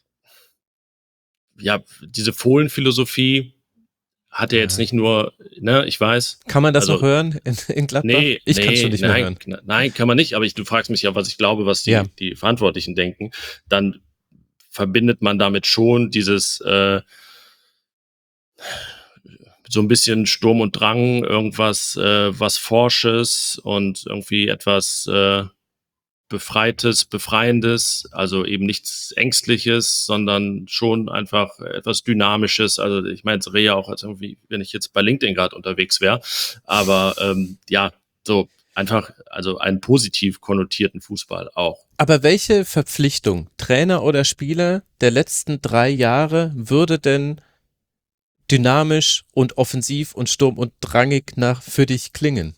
[SPEAKER 4] ja, diese Fohlenphilosophie hat ja jetzt nicht nur, ich weiß.
[SPEAKER 1] Kann man das noch hören in Gladbach?
[SPEAKER 4] Nee,
[SPEAKER 1] ich kann es schon nicht mehr hören.
[SPEAKER 4] Nein, kann man nicht, aber du fragst mich ja, was ich glaube, was die Verantwortlichen denken. Dann verbindet man damit schon dieses so ein bisschen Sturm und Drang, irgendwas was Forsches und irgendwie etwas Befreites, Befreiendes, also eben nichts Ängstliches, sondern schon einfach etwas Dynamisches. Also ich meine, es wäre ja auch als irgendwie, wenn ich jetzt bei LinkedIn gerade unterwegs wäre, aber so einfach, also einen positiv konnotierten Fußball auch.
[SPEAKER 1] Aber welche Verpflichtung, Trainer oder Spieler der letzten 3 Jahre würde denn dynamisch und offensiv und sturm- und drangig für dich klingen?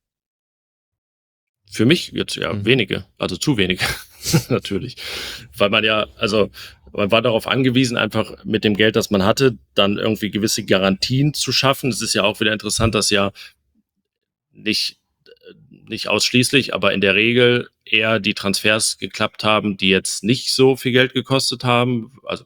[SPEAKER 4] Für mich jetzt wenige, also zu wenige natürlich, weil man man war darauf angewiesen, einfach mit dem Geld, das man hatte, dann irgendwie gewisse Garantien zu schaffen. Es ist ja auch wieder interessant, dass ja nicht ausschließlich, aber in der Regel eher die Transfers geklappt haben, die jetzt nicht so viel Geld gekostet haben. Also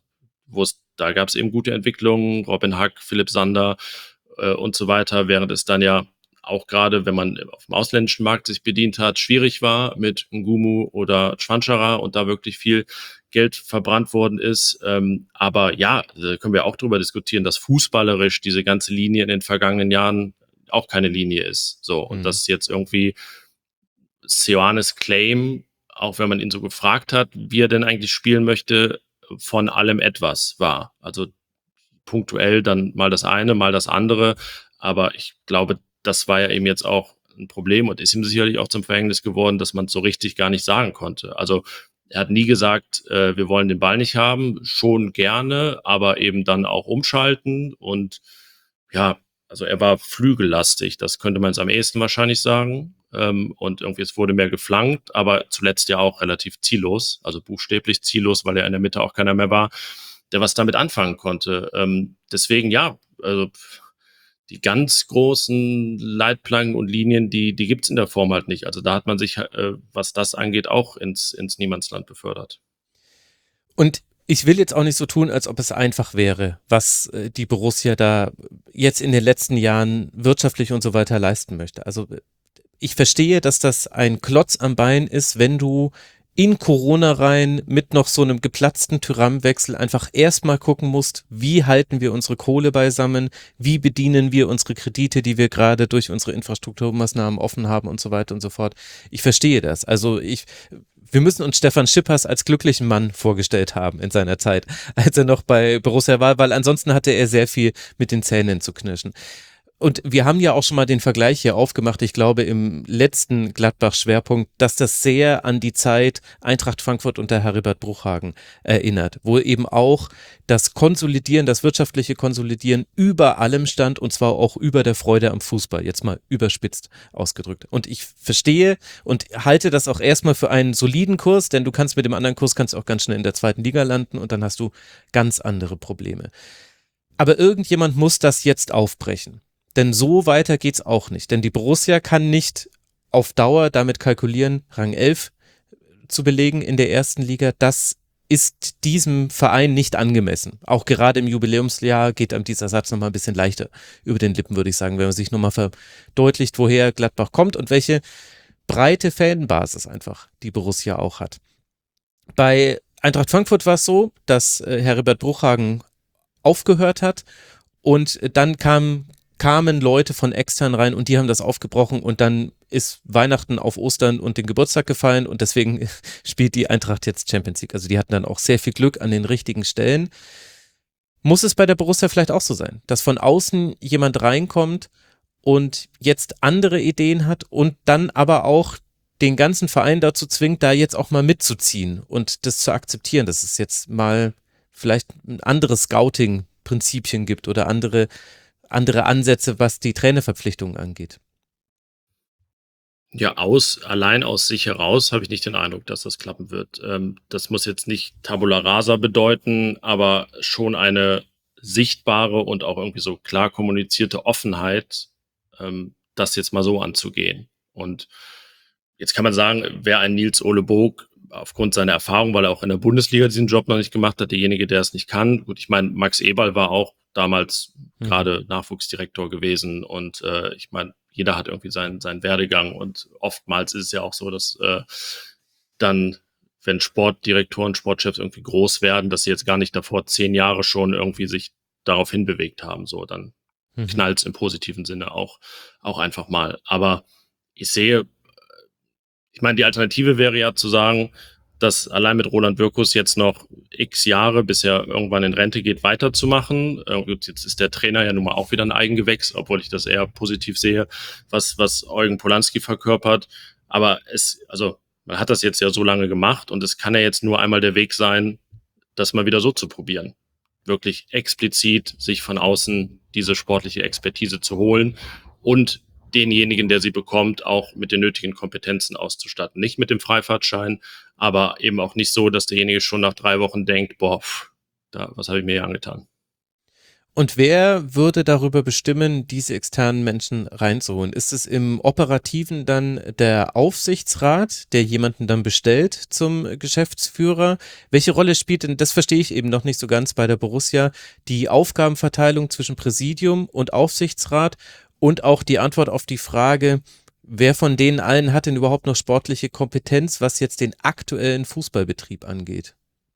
[SPEAKER 4] da gab es eben gute Entwicklungen, Robin Hack, Philipp Sander und so weiter, während es dann ja auch gerade, wenn man auf dem ausländischen Markt sich bedient hat, schwierig war mit Ngumu oder Schwanschara und da wirklich viel Geld verbrannt worden ist. Aber ja, da können wir auch drüber diskutieren, dass fußballerisch diese ganze Linie in den vergangenen Jahren auch keine Linie ist. So, und das ist jetzt irgendwie Seoanes Claim, auch wenn man ihn so gefragt hat, wie er denn eigentlich spielen möchte, von allem etwas war. Also punktuell dann mal das eine, mal das andere. Aber ich glaube, das war ja eben jetzt auch ein Problem und ist ihm sicherlich auch zum Verhängnis geworden, dass man es so richtig gar nicht sagen konnte. Also er hat nie gesagt, wir wollen den Ball nicht haben, schon gerne, aber eben dann auch umschalten und ja, also er war flügellastig, das könnte man jetzt am ehesten wahrscheinlich sagen. Und irgendwie es wurde mehr geflankt, aber zuletzt ja auch relativ ziellos, also buchstäblich ziellos, weil ja in der Mitte auch keiner mehr war, der was damit anfangen konnte. Deswegen ja, also die ganz großen Leitplanken und Linien, die gibt's in der Form halt nicht. Also da hat man sich, was das angeht, auch ins Niemandsland befördert.
[SPEAKER 1] Und ich will jetzt auch nicht so tun, als ob es einfach wäre, was die Borussia da jetzt in den letzten Jahren wirtschaftlich und so weiter leisten möchte. Also ich verstehe, dass das ein Klotz am Bein ist, wenn du in Corona rein mit noch so einem geplatzten Tyram-Wechsel einfach erstmal gucken musst, wie halten wir unsere Kohle beisammen, wie bedienen wir unsere Kredite, die wir gerade durch unsere Infrastrukturmaßnahmen offen haben und so weiter und so fort. Ich verstehe das. Also wir müssen uns Stefan Schippers als glücklichen Mann vorgestellt haben in seiner Zeit, als er noch bei Borussia war, weil ansonsten hatte er sehr viel mit den Zähnen zu knirschen. Und wir haben ja auch schon mal den Vergleich hier aufgemacht, ich glaube im letzten Gladbach-Schwerpunkt, dass das sehr an die Zeit Eintracht Frankfurt unter Heribert Bruchhagen erinnert, wo eben auch das Konsolidieren, das wirtschaftliche Konsolidieren über allem stand und zwar auch über der Freude am Fußball, jetzt mal überspitzt ausgedrückt. Und ich verstehe und halte das auch erstmal für einen soliden Kurs, denn du kannst mit dem anderen Kurs kannst auch ganz schnell in der zweiten Liga landen und dann hast du ganz andere Probleme. Aber irgendjemand muss das jetzt aufbrechen. Denn so weiter geht's auch nicht. Denn die Borussia kann nicht auf Dauer damit kalkulieren, Rang 11 zu belegen in der ersten Liga. Das ist diesem Verein nicht angemessen. Auch gerade im Jubiläumsjahr geht einem dieser Satz nochmal ein bisschen leichter über den Lippen, würde ich sagen, wenn man sich nochmal verdeutlicht, woher Gladbach kommt und welche breite Fanbasis einfach die Borussia auch hat. Bei Eintracht Frankfurt war es so, dass Heribert Bruchhagen aufgehört hat und dann kamen Leute von extern rein und die haben das aufgebrochen und dann ist Weihnachten auf Ostern und den Geburtstag gefallen und deswegen spielt die Eintracht jetzt Champions League. Also die hatten dann auch sehr viel Glück an den richtigen Stellen. Muss es bei der Borussia vielleicht auch so sein, dass von außen jemand reinkommt und jetzt andere Ideen hat und dann aber auch den ganzen Verein dazu zwingt, da jetzt auch mal mitzuziehen und das zu akzeptieren, dass es jetzt mal vielleicht ein anderes Scouting-Prinzipien gibt oder andere Ansätze, was die Trainerverpflichtungen angeht.
[SPEAKER 4] Ja, allein aus sich heraus habe ich nicht den Eindruck, dass das klappen wird. Das muss jetzt nicht Tabula Rasa bedeuten, aber schon eine sichtbare und auch irgendwie so klar kommunizierte Offenheit, das jetzt mal so anzugehen. Und jetzt kann man sagen, wäre ein Nils Ole Boog aufgrund seiner Erfahrung, weil er auch in der Bundesliga diesen Job noch nicht gemacht hat, derjenige, der es nicht kann. Gut, ich meine, Max Eberl war auch damals gerade Nachwuchsdirektor gewesen und ich meine, jeder hat irgendwie seinen Werdegang und oftmals ist es ja auch so, dass dann, wenn Sportdirektoren, Sportchefs irgendwie groß werden, dass sie jetzt gar nicht davor 10 Jahre schon irgendwie sich darauf hinbewegt haben, so dann knallt's im positiven Sinne auch einfach mal. Aber ich meine, die Alternative wäre ja zu sagen, dass allein mit Roland Wirkus jetzt noch x Jahre, bis er irgendwann in Rente geht, weiterzumachen. Jetzt ist der Trainer ja nun mal auch wieder ein Eigengewächs, obwohl ich das eher positiv sehe, was Eugen Polanski verkörpert. Aber man hat das jetzt ja so lange gemacht und es kann ja jetzt nur einmal der Weg sein, das mal wieder so zu probieren. Wirklich explizit sich von außen diese sportliche Expertise zu holen und denjenigen, der sie bekommt, auch mit den nötigen Kompetenzen auszustatten. Nicht mit dem Freifahrtschein, aber eben auch nicht so, dass derjenige schon nach 3 Wochen denkt, was habe ich mir hier angetan?
[SPEAKER 1] Und wer würde darüber bestimmen, diese externen Menschen reinzuholen? Ist es im Operativen dann der Aufsichtsrat, der jemanden dann bestellt zum Geschäftsführer? Welche Rolle spielt denn, das verstehe ich eben noch nicht so ganz bei der Borussia, die Aufgabenverteilung zwischen Präsidium und Aufsichtsrat und auch die Antwort auf die Frage, wer von denen allen hat denn überhaupt noch sportliche Kompetenz, was jetzt den aktuellen Fußballbetrieb angeht?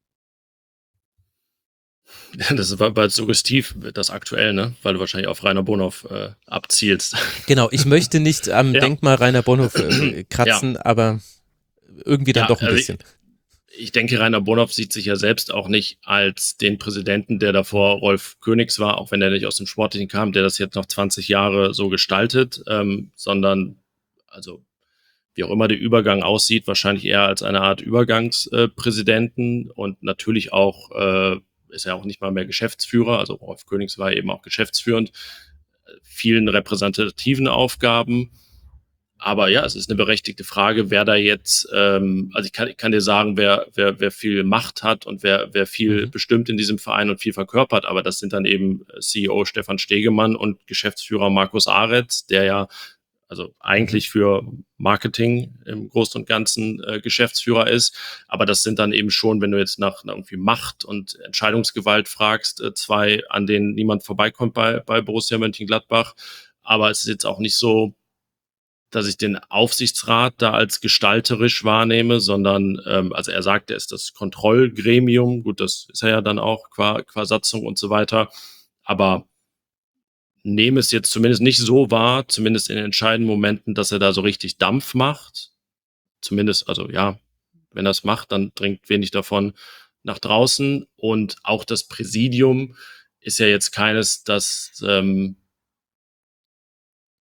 [SPEAKER 4] Das war bald suggestiv, das aktuell, ne? Weil du wahrscheinlich auf Rainer Bonhoff abzielst.
[SPEAKER 1] Genau, ich möchte nicht am Denkmal Rainer Bonhoff kratzen, aber irgendwie dann doch ein bisschen.
[SPEAKER 4] Ich denke, Rainer Bonhoff sieht sich ja selbst auch nicht als den Präsidenten, der davor Rolf Königs war, auch wenn er nicht aus dem Sportlichen kam, der das jetzt noch 20 Jahre so gestaltet, sondern, also wie auch immer der Übergang aussieht, wahrscheinlich eher als eine Art Übergangspräsidenten und natürlich auch ist er auch nicht mal mehr Geschäftsführer, also Rolf Königs war eben auch geschäftsführend, vielen repräsentativen Aufgaben. Aber ja, es ist eine berechtigte Frage, wer da jetzt, also ich kann dir sagen, wer viel Macht hat und wer viel bestimmt in diesem Verein und viel verkörpert, aber das sind dann eben CEO Stefan Stegemann und Geschäftsführer Markus Aretz, der ja also eigentlich für Marketing im Großen und Ganzen Geschäftsführer ist. Aber das sind dann eben schon, wenn du jetzt nach irgendwie Macht und Entscheidungsgewalt fragst, 2, an denen niemand vorbeikommt bei Borussia Mönchengladbach. Aber es ist jetzt auch nicht so, dass ich den Aufsichtsrat da als gestalterisch wahrnehme, sondern, also er sagt, er ist das Kontrollgremium. Gut, das ist er ja dann auch qua Satzung und so weiter. Aber nehme es jetzt zumindest nicht so wahr, zumindest in den entscheidenden Momenten, dass er da so richtig Dampf macht. Zumindest, also ja, wenn er es macht, dann dringt wenig davon nach draußen. Und auch das Präsidium ist ja jetzt keines, das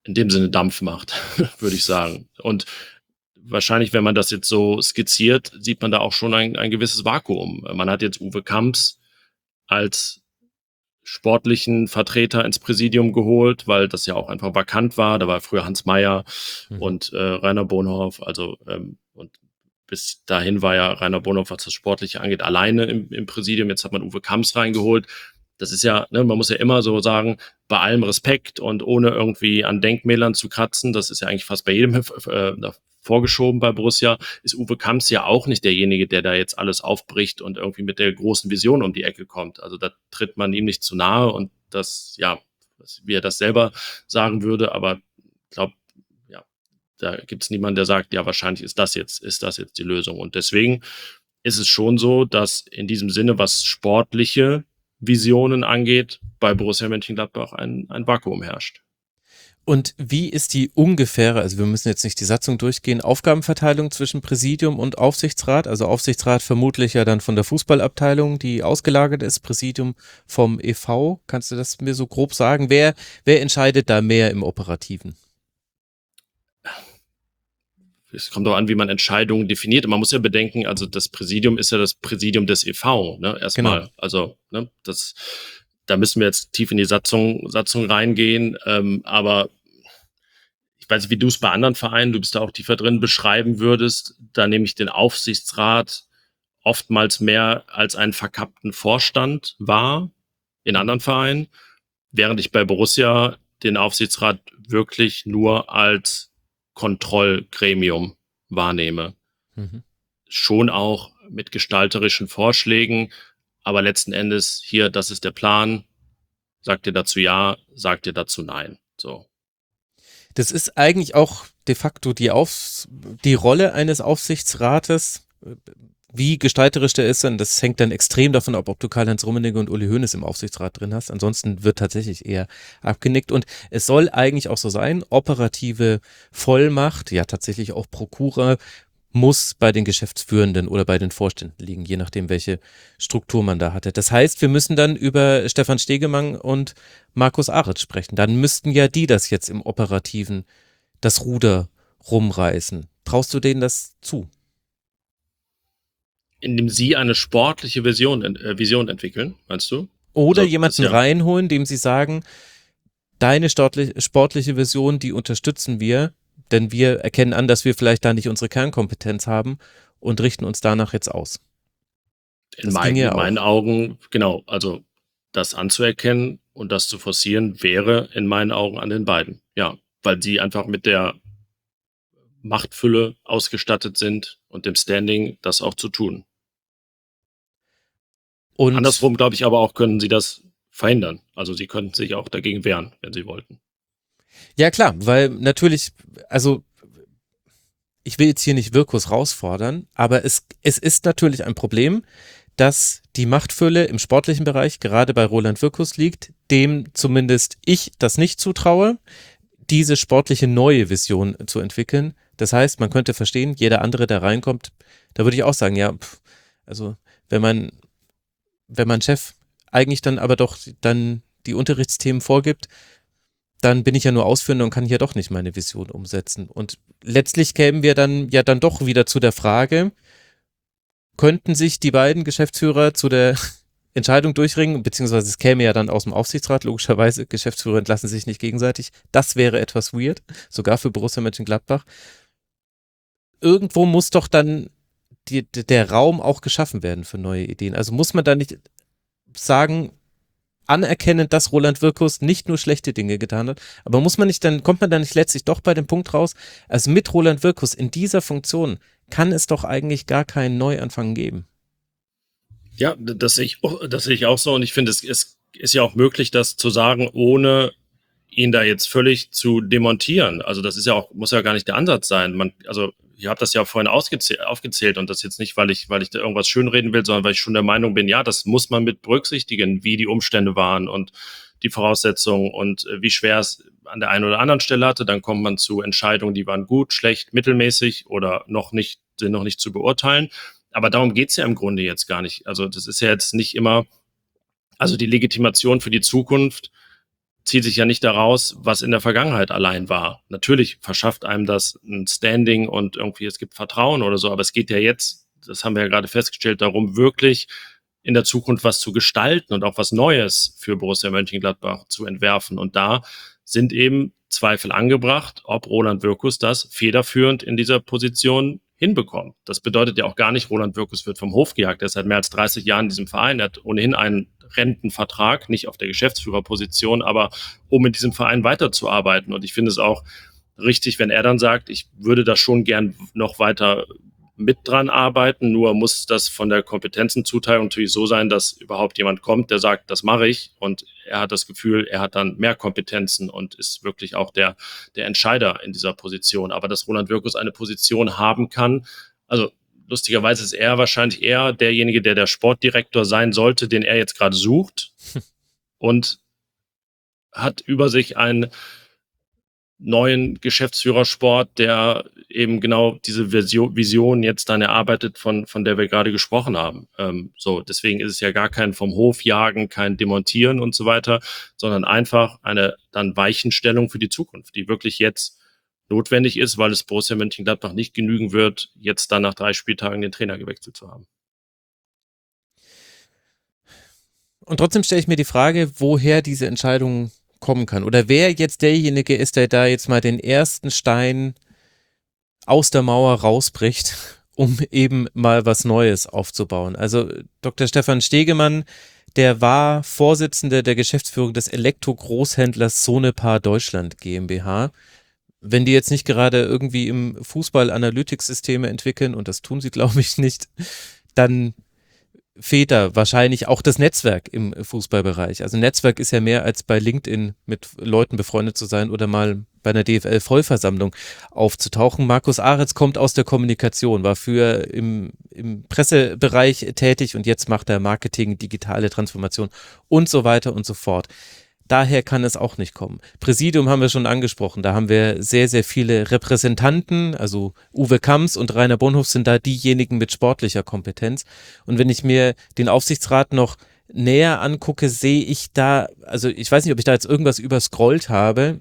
[SPEAKER 4] in dem Sinne Dampf macht, würde ich sagen. Und wahrscheinlich, wenn man das jetzt so skizziert, sieht man da auch schon ein gewisses Vakuum. Man hat jetzt Uwe Kamps als sportlichen Vertreter ins Präsidium geholt, weil das ja auch einfach vakant war. Da war früher Hans Meyer und Rainer Bonhoff. Und bis dahin war ja Rainer Bonhoff, was das Sportliche angeht, alleine im Präsidium. Jetzt hat man Uwe Kamps reingeholt. Das ist ja, man muss ja immer so sagen, bei allem Respekt und ohne irgendwie an Denkmälern zu kratzen, das ist ja eigentlich fast bei jedem vorgeschoben bei Borussia, ist Uwe Kamps ja auch nicht derjenige, der da jetzt alles aufbricht und irgendwie mit der großen Vision um die Ecke kommt. Also da tritt man ihm nicht zu nahe und das, ja, wie er das selber sagen würde, aber ich glaube, ja, da gibt es niemanden, der sagt, ja, wahrscheinlich ist das jetzt die Lösung. Und deswegen ist es schon so, dass in diesem Sinne, was sportliche Visionen angeht, bei Borussia Mönchengladbach ein Vakuum herrscht.
[SPEAKER 1] Und wie ist die ungefähre, also wir müssen jetzt nicht die Satzung durchgehen, Aufgabenverteilung zwischen Präsidium und Aufsichtsrat? Also Aufsichtsrat vermutlich ja dann von der Fußballabteilung, die ausgelagert ist, Präsidium vom e.V. Kannst du das mir so grob sagen? Wer entscheidet da mehr im Operativen?
[SPEAKER 4] Es kommt auch an, wie man Entscheidungen definiert. Und man muss ja bedenken, also das Präsidium ist ja das Präsidium des e.V., ne? Erstmal. Genau. Also, ne, da müssen wir jetzt tief in die Satzung reingehen. Aber ich weiß nicht, wie du es bei anderen Vereinen, du bist da auch tiefer drin, beschreiben würdest. Da nehme ich den Aufsichtsrat oftmals mehr als einen verkappten Vorstand wahr in anderen Vereinen, während ich bei Borussia den Aufsichtsrat wirklich nur als Kontrollgremium wahrnehme. Schon auch mit gestalterischen Vorschlägen, aber letzten Endes hier, das ist der Plan, sagt ihr dazu ja, sagt ihr dazu nein. So.
[SPEAKER 1] Das ist eigentlich auch de facto die Rolle eines Aufsichtsrates, wie gestalterisch der ist, und das hängt dann extrem davon ab, ob du Karl-Heinz Rummenigge und Uli Hoeneß im Aufsichtsrat drin hast. Ansonsten wird tatsächlich eher abgenickt. Und es soll eigentlich auch so sein, operative Vollmacht, ja tatsächlich auch Prokura, muss bei den Geschäftsführenden oder bei den Vorständen liegen, je nachdem, welche Struktur man da hatte. Das heißt, wir müssen dann über Stefan Stegemann und Markus Aritzsch sprechen. Dann müssten ja die das jetzt im Operativen, das Ruder rumreißen. Traust du denen das zu?
[SPEAKER 4] Indem sie eine sportliche Vision entwickeln, meinst du?
[SPEAKER 1] Oder also, jemanden reinholen, dem sie sagen, deine sportliche Vision, die unterstützen wir, denn wir erkennen an, dass wir vielleicht da nicht unsere Kernkompetenz haben und richten uns danach jetzt aus.
[SPEAKER 4] In meinen Augen, genau, also das anzuerkennen und das zu forcieren, wäre in meinen Augen an den beiden. Ja, weil sie einfach mit der Machtfülle ausgestattet sind und dem Standing, das auch zu tun. Und andersrum, glaube ich, aber auch können sie das verhindern. Also sie könnten sich auch dagegen wehren, wenn sie wollten.
[SPEAKER 1] Ja klar, weil natürlich, also ich will jetzt hier nicht Wirkus rausfordern, aber es ist natürlich ein Problem, dass die Machtfülle im sportlichen Bereich gerade bei Roland Wirkus liegt, dem zumindest ich das nicht zutraue, diese sportliche neue Vision zu entwickeln. Das heißt, man könnte verstehen, jeder andere, der reinkommt, da würde ich auch sagen, ja, also wenn mein Chef eigentlich dann aber doch dann die Unterrichtsthemen vorgibt, dann bin ich ja nur Ausführender und kann hier doch nicht meine Vision umsetzen. Und letztlich kämen wir dann ja dann doch wieder zu der Frage, könnten sich die beiden Geschäftsführer zu der Entscheidung durchringen, beziehungsweise es käme ja dann aus dem Aufsichtsrat, logischerweise, Geschäftsführer entlassen sich nicht gegenseitig. Das wäre etwas weird, sogar für Borussia Mönchengladbach. Irgendwo muss doch dann der Raum auch geschaffen werden für neue Ideen. Also muss man da nicht sagen, anerkennend, dass Roland Wirkus nicht nur schlechte Dinge getan hat, aber kommt man dann nicht letztlich doch bei dem Punkt raus, also mit Roland Wirkus in dieser Funktion kann es doch eigentlich gar keinen Neuanfang geben.
[SPEAKER 4] Ja, das sehe ich auch so und ich finde, es ist ja auch möglich, das zu sagen, ohne ihn da jetzt völlig zu demontieren. Also das ist ja auch, muss ja gar nicht der Ansatz sein. Ich habe das ja vorhin aufgezählt und das jetzt nicht, weil ich da irgendwas schönreden will, sondern weil ich schon der Meinung bin, ja, das muss man mit berücksichtigen, wie die Umstände waren und die Voraussetzungen und wie schwer es an der einen oder anderen Stelle hatte. Dann kommt man zu Entscheidungen, die waren gut, schlecht, mittelmäßig oder sind noch nicht zu beurteilen. Aber darum geht's ja im Grunde jetzt gar nicht. Also das ist ja jetzt nicht immer, also die Legitimation für die Zukunft zieht sich ja nicht daraus, was in der Vergangenheit allein war. Natürlich verschafft einem das ein Standing und irgendwie es gibt Vertrauen oder so, aber es geht ja jetzt, das haben wir ja gerade festgestellt, darum, wirklich in der Zukunft was zu gestalten und auch was Neues für Borussia Mönchengladbach zu entwerfen. Und da sind eben Zweifel angebracht, ob Roland Wirkus das federführend in dieser Position hinbekommt. Das bedeutet ja auch gar nicht, Roland Wirkus wird vom Hof gejagt. Er ist seit mehr als 30 Jahren in diesem Verein. Er hat ohnehin einen Rentenvertrag, nicht auf der Geschäftsführerposition, aber um in diesem Verein weiterzuarbeiten. Und ich finde es auch richtig, wenn er dann sagt, ich würde da schon gern noch weiter mit dran arbeiten, nur muss das von der Kompetenzenzuteilung natürlich so sein, dass überhaupt jemand kommt, der sagt, das mache ich, und er hat das Gefühl, er hat dann mehr Kompetenzen und ist wirklich auch der Entscheider in dieser Position. Aber dass Roland Wirkus eine Position haben kann, also lustigerweise ist er wahrscheinlich eher derjenige, der Sportdirektor sein sollte, den er jetzt gerade sucht, und hat über sich einen neuen Geschäftsführersport, der eben genau diese Vision jetzt dann erarbeitet, von der wir gerade gesprochen haben. Deswegen ist es ja gar kein vom Hof jagen, kein Demontieren und so weiter, sondern einfach eine dann Weichenstellung für die Zukunft, die wirklich jetzt notwendig ist, weil es Borussia Mönchengladbach nicht genügen wird, jetzt dann nach 3 Spieltagen den Trainer gewechselt zu haben.
[SPEAKER 1] Und trotzdem stelle ich mir die Frage, woher diese Entscheidung kommen kann oder wer jetzt derjenige ist, der da jetzt mal den ersten Stein aus der Mauer rausbricht, um eben mal was Neues aufzubauen. Also Dr. Stefan Stegemann, der war Vorsitzender der Geschäftsführung des Elektro-Großhändlers Sonepar Deutschland GmbH. Wenn die jetzt nicht gerade irgendwie im Fußball Analytics-Systeme entwickeln, und das tun sie, glaube ich, nicht, dann fehlt da wahrscheinlich auch das Netzwerk im Fußballbereich. Also Netzwerk ist ja mehr als bei LinkedIn mit Leuten befreundet zu sein oder mal bei einer DFL-Vollversammlung aufzutauchen. Markus Aretz kommt aus der Kommunikation, war früher im Pressebereich tätig und jetzt macht er Marketing, digitale Transformation und so weiter und so fort. Daher kann es auch nicht kommen. Präsidium haben wir schon angesprochen, da haben wir sehr, sehr viele Repräsentanten, also Uwe Kamms und Rainer Bonhoff sind da diejenigen mit sportlicher Kompetenz. Und wenn ich mir den Aufsichtsrat noch näher angucke, sehe ich da, also ich weiß nicht, ob ich da jetzt irgendwas überscrollt habe,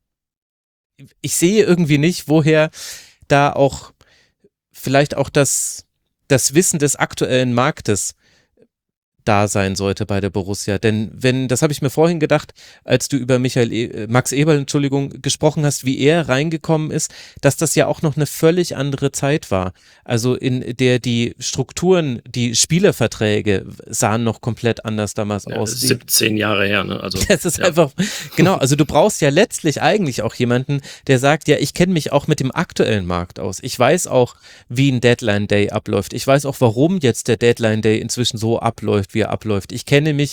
[SPEAKER 1] ich sehe irgendwie nicht, woher da auch vielleicht auch das Wissen des aktuellen Marktes da sein sollte bei der Borussia. Denn das habe ich mir vorhin gedacht, als du über Max Eberl, gesprochen hast, wie er reingekommen ist, dass das ja auch noch eine völlig andere Zeit war. Also in der die Strukturen, die Spielerverträge sahen noch komplett anders damals aus.
[SPEAKER 4] 17 Jahre her, ne? Also,
[SPEAKER 1] das ist einfach, genau, also du brauchst ja letztlich eigentlich auch jemanden, der sagt, ja, ich kenne mich auch mit dem aktuellen Markt aus. Ich weiß auch, wie ein Deadline Day abläuft. Ich weiß auch, warum jetzt der Deadline Day inzwischen so abläuft, wie er abläuft. Ich kenne mich,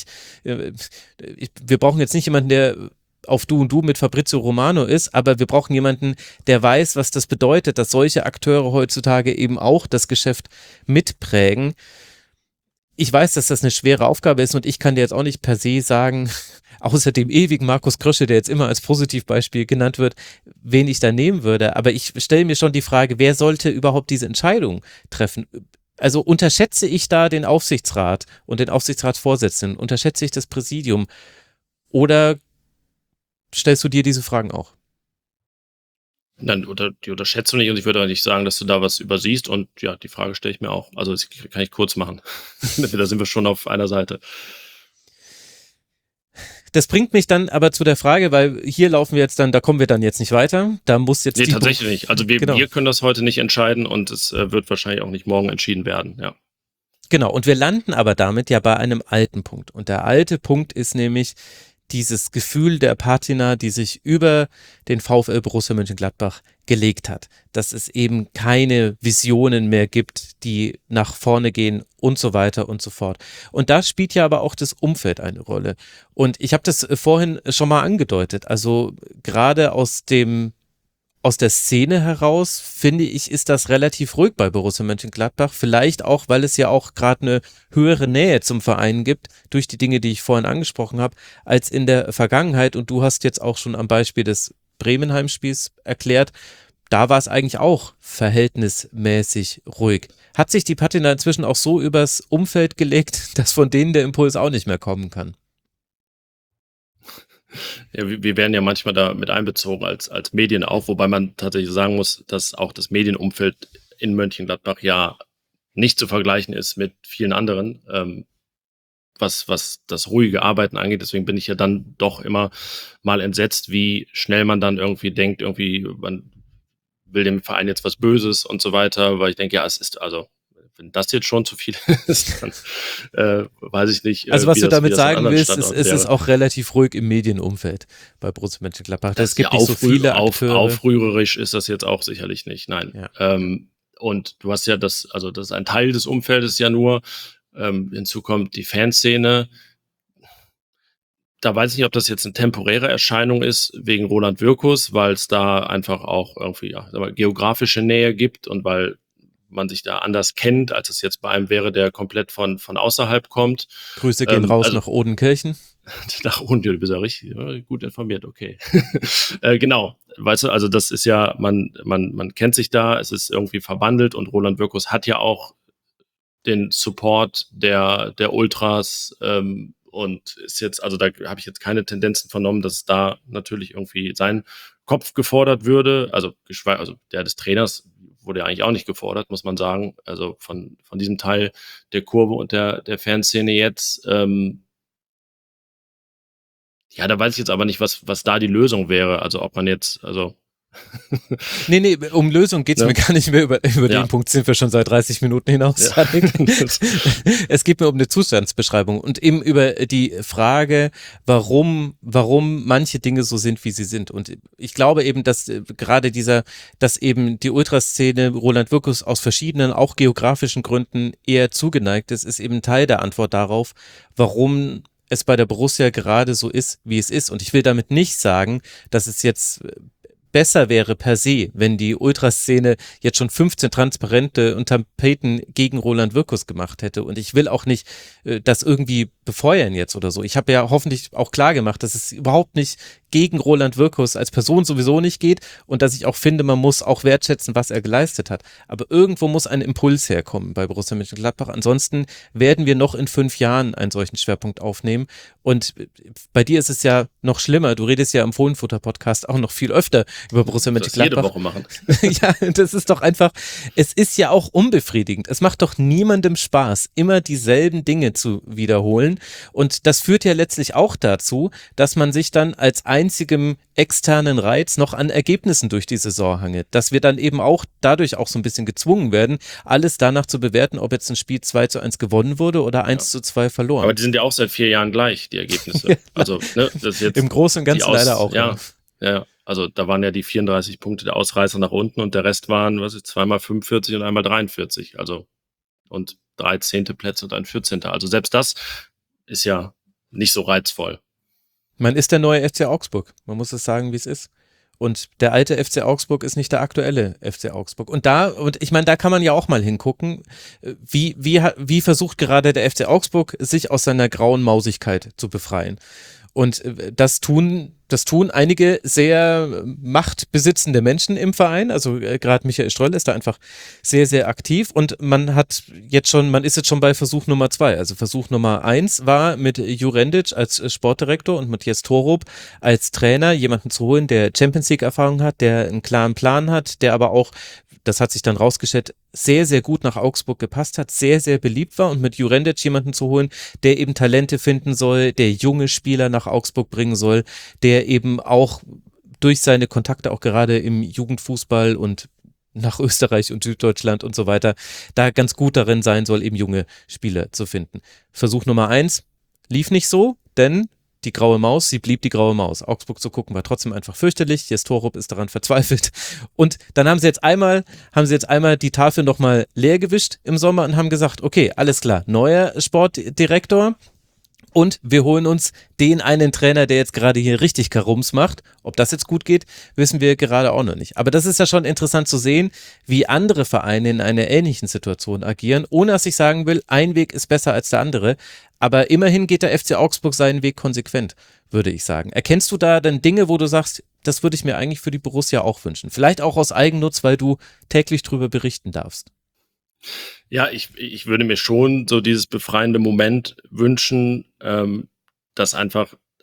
[SPEAKER 1] wir brauchen jetzt nicht jemanden, der auf Du und Du mit Fabrizio Romano ist, aber wir brauchen jemanden, der weiß, was das bedeutet, dass solche Akteure heutzutage eben auch das Geschäft mitprägen. Ich weiß, dass das eine schwere Aufgabe ist und ich kann dir jetzt auch nicht per se sagen, außer dem ewigen Markus Krösche, der jetzt immer als Positivbeispiel genannt wird, wen ich da nehmen würde. Aber ich stelle mir schon die Frage, wer sollte überhaupt diese Entscheidung treffen? Also unterschätze ich da den Aufsichtsrat und den Aufsichtsratsvorsitzenden? Unterschätze ich das Präsidium? Oder stellst du dir diese Fragen auch?
[SPEAKER 4] Nein, die unterschätzt du nicht, und ich würde auch nicht sagen, dass du da was übersiehst, und ja, die Frage stelle ich mir auch. Also das kann ich kurz machen. Da sind wir schon auf einer Seite.
[SPEAKER 1] Das bringt mich dann aber zu der Frage, weil hier laufen wir jetzt dann, da kommen wir dann jetzt nicht weiter. Da muss jetzt
[SPEAKER 4] tatsächlich nicht. Also wir können das heute nicht entscheiden und es wird wahrscheinlich auch nicht morgen entschieden werden, ja.
[SPEAKER 1] Genau, und wir landen aber damit ja bei einem alten Punkt. Und der alte Punkt ist nämlich dieses Gefühl der Patina, die sich über den VfL Borussia Mönchengladbach gelegt hat, dass es eben keine Visionen mehr gibt, die nach vorne gehen und so weiter und so fort. Und da spielt ja aber auch das Umfeld eine Rolle. Und ich habe das vorhin schon mal angedeutet, also gerade aus der Szene heraus, finde ich, ist das relativ ruhig bei Borussia Mönchengladbach. Vielleicht auch, weil es ja auch gerade eine höhere Nähe zum Verein gibt, durch die Dinge, die ich vorhin angesprochen habe, als in der Vergangenheit. Und du hast jetzt auch schon am Beispiel des Bremen-Heimspiels erklärt, da war es eigentlich auch verhältnismäßig ruhig. Hat sich die Patina inzwischen auch so übers Umfeld gelegt, dass von denen der Impuls auch nicht mehr kommen kann?
[SPEAKER 4] Ja, wir werden ja manchmal da mit einbezogen als Medien auch, wobei man tatsächlich sagen muss, dass auch das Medienumfeld in Mönchengladbach ja nicht zu vergleichen ist mit vielen anderen, was das ruhige Arbeiten angeht. Deswegen bin ich ja dann doch immer mal entsetzt, wie schnell man dann irgendwie denkt, irgendwie man will dem Verein jetzt was Böses und so weiter, weil ich denke, ja, es ist, also wenn das jetzt schon zu viel ist, dann weiß ich nicht,
[SPEAKER 1] Also was
[SPEAKER 4] wie
[SPEAKER 1] du damit
[SPEAKER 4] wie an
[SPEAKER 1] sagen
[SPEAKER 4] anderen
[SPEAKER 1] willst, ist,
[SPEAKER 4] Standorten
[SPEAKER 1] es ist
[SPEAKER 4] wäre.
[SPEAKER 1] auch relativ ruhig im Medienumfeld bei Borussia Mönchengladbach. Es gibt
[SPEAKER 4] Ja,
[SPEAKER 1] nicht so viele Akteure.
[SPEAKER 4] aufrührerisch ist das jetzt auch sicherlich nicht, nein.
[SPEAKER 1] Ja.
[SPEAKER 4] Und du hast ja das ist ein Teil des Umfeldes ja nur. Hinzu kommt die Fanszene. Da weiß ich nicht, ob das jetzt eine temporäre Erscheinung ist wegen Roland Wirkus, weil es da einfach auch irgendwie geografische Nähe gibt und weil man sich da anders kennt, als es jetzt bei einem wäre, der komplett von außerhalb kommt.
[SPEAKER 1] Grüße gehen raus
[SPEAKER 4] also
[SPEAKER 1] nach Odenkirchen.
[SPEAKER 4] nach unten, du bist ja richtig gut informiert, okay. Genau, weißt du, also das ist ja, man kennt sich da, es ist irgendwie verbandelt und Roland Wirkus hat ja auch den Support der Ultras und ist jetzt, also da habe ich jetzt keine Tendenzen vernommen, dass da natürlich irgendwie sein Kopf gefordert würde, also der des Trainers wurde ja eigentlich auch nicht gefordert, muss man sagen, also von diesem Teil der Kurve und der Fanszene jetzt, ja, da weiß ich jetzt aber nicht, was da die Lösung wäre. Also ob man jetzt,
[SPEAKER 1] Nee, um Lösung geht's
[SPEAKER 4] Ne?
[SPEAKER 1] mir gar nicht mehr. Über
[SPEAKER 4] Ja.
[SPEAKER 1] den Punkt sind wir schon seit 30 Minuten hinaus.
[SPEAKER 4] Ja.
[SPEAKER 1] Es geht mir um eine Zustandsbeschreibung und eben über die Frage, warum manche Dinge so sind, wie sie sind. Und ich glaube eben, dass gerade dass eben die Ultraszene Roland Wirkus aus verschiedenen, auch geografischen Gründen eher zugeneigt ist eben Teil der Antwort darauf, warum es bei der Borussia gerade so ist, wie es ist. Und ich will damit nicht sagen, dass es jetzt besser wäre per se, wenn die Ultraszene jetzt schon 15 Transparente und Tapeten gegen Roland Wirkus gemacht hätte. Und ich will auch nicht das irgendwie befeuern jetzt oder so. Ich habe ja hoffentlich auch klar gemacht, dass es überhaupt nicht gegen Roland Wirkus als Person sowieso nicht geht und dass ich auch finde, man muss auch wertschätzen, was er geleistet hat. Aber irgendwo muss ein Impuls herkommen bei Borussia Mönchengladbach. Ansonsten werden wir noch in 5 Jahren einen solchen Schwerpunkt aufnehmen. Und bei dir ist es ja noch schlimmer. Du redest ja im Fohlenfutter-Podcast auch noch viel öfter über Borussia Mönchengladbach.
[SPEAKER 4] jede Woche machen.
[SPEAKER 1] Ja, das ist doch einfach, es ist ja auch unbefriedigend. Es macht doch niemandem Spaß, immer dieselben Dinge zu wiederholen. Und das führt ja letztlich auch dazu, dass man sich dann als einzigem externen Reiz noch an Ergebnissen durch die Saison hangelt. Dass wir dann eben auch dadurch auch so ein bisschen gezwungen werden, alles danach zu bewerten, ob jetzt ein Spiel 2:1 gewonnen wurde oder 1:2 verloren.
[SPEAKER 4] Aber die sind ja auch seit 4 Jahren gleich, die Ergebnisse. Also, ne, das ist jetzt
[SPEAKER 1] im Großen und Ganzen leider auch.
[SPEAKER 4] Ja. Also da waren ja die 34 Punkte der Ausreißer nach unten und der Rest waren, zweimal 45 und einmal 43. Also und 13. Plätze und ein 14. Also selbst das ist ja nicht so reizvoll.
[SPEAKER 1] Man ist der neue FC Augsburg. Man muss es sagen, wie es ist. Und der alte FC Augsburg ist nicht der aktuelle FC Augsburg. Und ich meine, da kann man ja auch mal hingucken, wie versucht gerade der FC Augsburg, sich aus seiner grauen Mausigkeit zu befreien. Und das tun einige sehr machtbesitzende Menschen im Verein. Also gerade Michael Ströll ist da einfach sehr, sehr aktiv. Und man ist jetzt schon bei Versuch Nummer 2. Also Versuch Nummer 1 war mit Jurendic als Sportdirektor und Matthias Torup als Trainer jemanden zu holen, der Champions League Erfahrung hat, der einen klaren Plan hat, der aber auch, das hat sich dann rausgestellt, sehr, sehr gut nach Augsburg gepasst hat, sehr, sehr beliebt war und mit Jurendic jemanden zu holen, der eben Talente finden soll, der junge Spieler nach Augsburg bringen soll, der eben auch durch seine Kontakte auch gerade im Jugendfußball und nach Österreich und Süddeutschland und so weiter, da ganz gut darin sein soll, eben junge Spieler zu finden. Versuch Nummer 1 lief nicht so, denn die graue Maus, sie blieb die graue Maus. Augsburg zu gucken war trotzdem einfach fürchterlich. Jes Torup ist daran verzweifelt. Und dann haben sie jetzt einmal die Tafel nochmal leer gewischt im Sommer und haben gesagt, okay, alles klar, neuer Sportdirektor. Und wir holen uns den einen Trainer, der jetzt gerade hier richtig Karums macht. Ob das jetzt gut geht, wissen wir gerade auch noch nicht. Aber das ist ja schon interessant zu sehen, wie andere Vereine in einer ähnlichen Situation agieren, ohne dass ich sagen will, ein Weg ist besser als der andere. Aber immerhin geht der FC Augsburg seinen Weg konsequent, würde ich sagen. Erkennst du da dann Dinge, wo du sagst, das würde ich mir eigentlich für die Borussia auch wünschen? Vielleicht auch aus Eigennutz, weil du täglich drüber berichten darfst.
[SPEAKER 4] Ja, ich würde mir schon so dieses befreiende Moment wünschen, dass einfach,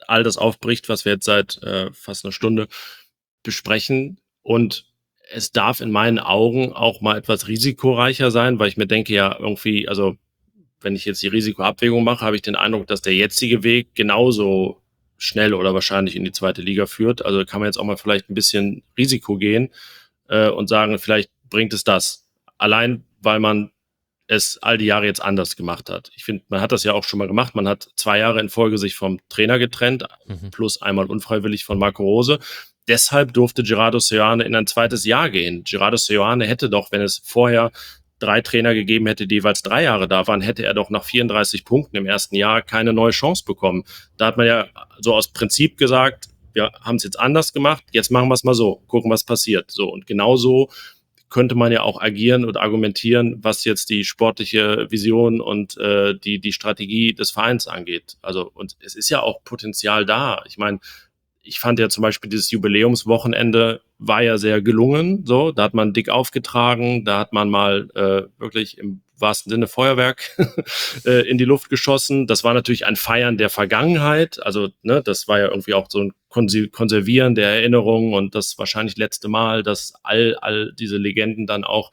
[SPEAKER 4] all das aufbricht, was wir jetzt seit fast einer Stunde besprechen. Und es darf in meinen Augen auch mal etwas risikoreicher sein, weil ich mir denke, ja, irgendwie, also wenn ich jetzt die Risikoabwägung mache, habe ich den Eindruck, dass der jetzige Weg genauso schnell oder wahrscheinlich in die zweite Liga führt. Also kann man jetzt auch mal vielleicht ein bisschen Risiko gehen und sagen, vielleicht bringt es das. Allein, weil man es all die Jahre jetzt anders gemacht hat. Ich finde, man hat das ja auch schon mal gemacht. Man hat 2 Jahre in Folge sich vom Trainer getrennt, plus einmal unfreiwillig von Marco Rose. Deshalb durfte Gerardo Seoane in ein zweites Jahr gehen. Gerardo Seoane hätte doch, wenn es vorher 3 Trainer gegeben hätte, die jeweils 3 Jahre da waren, hätte er doch nach 34 Punkten im ersten Jahr keine neue Chance bekommen. Da hat man ja so aus Prinzip gesagt, wir haben es jetzt anders gemacht, jetzt machen wir es mal so, gucken, was passiert. So, und genauso könnte man ja auch agieren und argumentieren, was jetzt die sportliche Vision und die Strategie des Vereins angeht. Also, und es ist ja auch Potenzial da. Ich meine, ich fand ja zum Beispiel dieses Jubiläumswochenende war ja sehr gelungen. So, da hat man dick aufgetragen, da hat man mal wirklich im wahrsten Sinne Feuerwerk in die Luft geschossen. Das war natürlich ein Feiern der Vergangenheit. Also, ne, das war ja irgendwie auch so ein Konservieren der Erinnerungen und das wahrscheinlich letzte Mal, dass all diese Legenden dann auch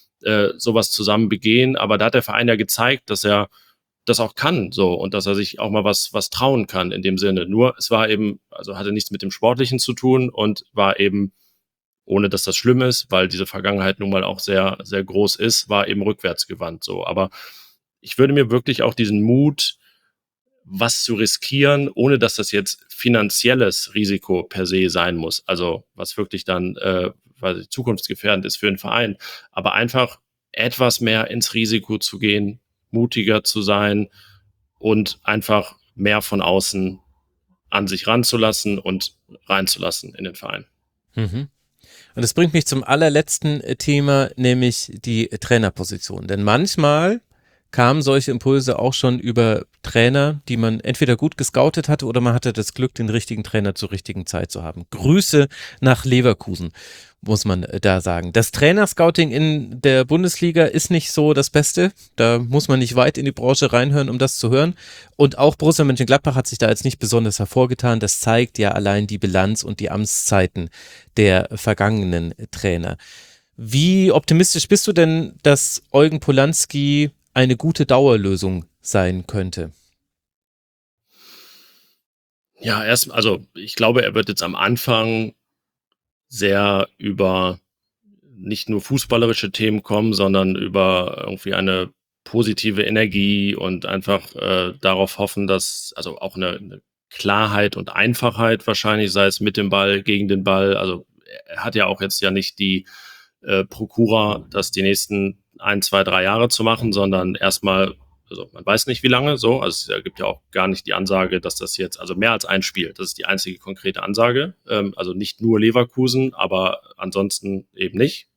[SPEAKER 4] sowas zusammen begehen. Aber da hat der Verein ja gezeigt, dass er das auch kann, so, und dass er sich auch mal was trauen kann in dem Sinne. Nur, es war eben, also hatte nichts mit dem Sportlichen zu tun und war eben, ohne dass das schlimm ist, weil diese Vergangenheit nun mal auch sehr, sehr groß ist, war eben rückwärtsgewandt, so. Aber ich würde mir wirklich auch diesen Mut, was zu riskieren, ohne dass das jetzt finanzielles Risiko per se sein muss. Also, was wirklich dann, zukunftsgefährdend ist für den Verein. Aber einfach etwas mehr ins Risiko zu gehen, mutiger zu sein und einfach mehr von außen an sich ranzulassen und reinzulassen in den Verein.
[SPEAKER 1] Mhm. Und das bringt mich zum allerletzten Thema, nämlich die Trainerposition. Denn manchmal kamen solche Impulse auch schon über Trainer, die man entweder gut gescoutet hatte oder man hatte das Glück, den richtigen Trainer zur richtigen Zeit zu haben. Grüße nach Leverkusen, muss man da sagen. Das Trainerscouting in der Bundesliga ist nicht so das Beste. Da muss man nicht weit in die Branche reinhören, um das zu hören. Und auch Borussia Mönchengladbach hat sich da jetzt nicht besonders hervorgetan. Das zeigt ja allein die Bilanz und die Amtszeiten der vergangenen Trainer. Wie optimistisch bist du denn, dass Eugen Polanski eine gute Dauerlösung sein könnte?
[SPEAKER 4] Ja, also ich glaube, er wird jetzt am Anfang sehr über nicht nur fußballerische Themen kommen, sondern über irgendwie eine positive Energie und einfach darauf hoffen, dass, also auch eine Klarheit und Einfachheit wahrscheinlich, sei es mit dem Ball, gegen den Ball. Also er hat ja auch jetzt ja nicht die Prokura, das die nächsten 1, 2, 3 Jahre zu machen, sondern erstmal, also man weiß nicht wie lange so, also es gibt ja auch gar nicht die Ansage, dass das jetzt, also mehr als ein Spiel, das ist die einzige konkrete Ansage, also nicht nur Leverkusen, aber ansonsten eben nicht.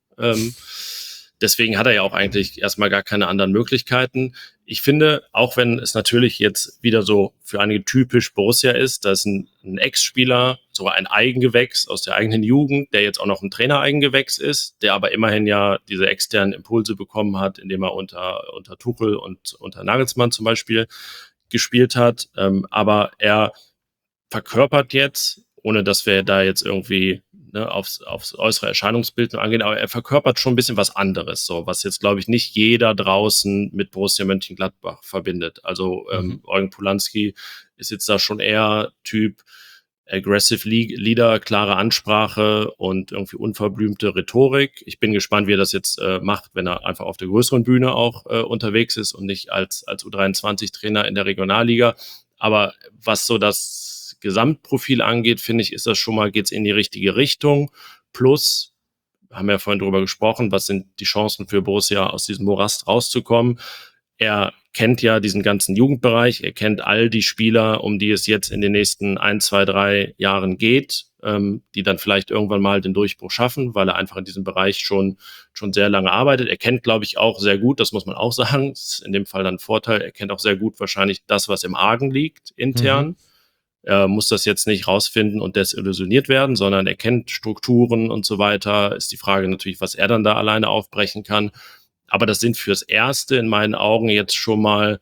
[SPEAKER 4] Deswegen hat er ja auch eigentlich erstmal gar keine anderen Möglichkeiten. Ich finde, auch wenn es natürlich jetzt wieder so für einige typisch Borussia ist, da ist ein Ex-Spieler, sogar ein Eigengewächs aus der eigenen Jugend, der jetzt auch noch ein Trainer-Eigengewächs ist, der aber immerhin ja diese externen Impulse bekommen hat, indem er unter Tuchel und unter Nagelsmann zum Beispiel gespielt hat. Aber er verkörpert jetzt, ohne dass wir da jetzt irgendwie aufs äußere Erscheinungsbild angehen, aber er verkörpert schon ein bisschen was anderes, so, was jetzt, glaube ich, nicht jeder draußen mit Borussia Mönchengladbach verbindet. Also Eugen Polanski ist jetzt da schon eher Typ aggressive Leader, klare Ansprache und irgendwie unverblümte Rhetorik. Ich bin gespannt, wie er das jetzt macht, wenn er einfach auf der größeren Bühne auch unterwegs ist und nicht als U23-Trainer in der Regionalliga. Aber was so das Gesamtprofil angeht, finde ich, ist das schon mal, geht's in die richtige Richtung. Plus, haben wir ja vorhin drüber gesprochen, was sind die Chancen für Borussia, aus diesem Morast rauszukommen. Er kennt ja diesen ganzen Jugendbereich, er kennt all die Spieler, um die es jetzt in den nächsten 1, 2, 3 Jahren geht, die dann vielleicht irgendwann mal den Durchbruch schaffen, weil er einfach in diesem Bereich schon sehr lange arbeitet. Er kennt, glaube ich, auch sehr gut, das muss man auch sagen, das ist in dem Fall dann ein Vorteil, er kennt auch sehr gut wahrscheinlich das, was im Argen liegt, intern. Er muss das jetzt nicht rausfinden und desillusioniert werden, sondern er kennt Strukturen und so weiter. Ist die Frage natürlich, was er dann da alleine aufbrechen kann. Aber das sind fürs Erste in meinen Augen jetzt schon mal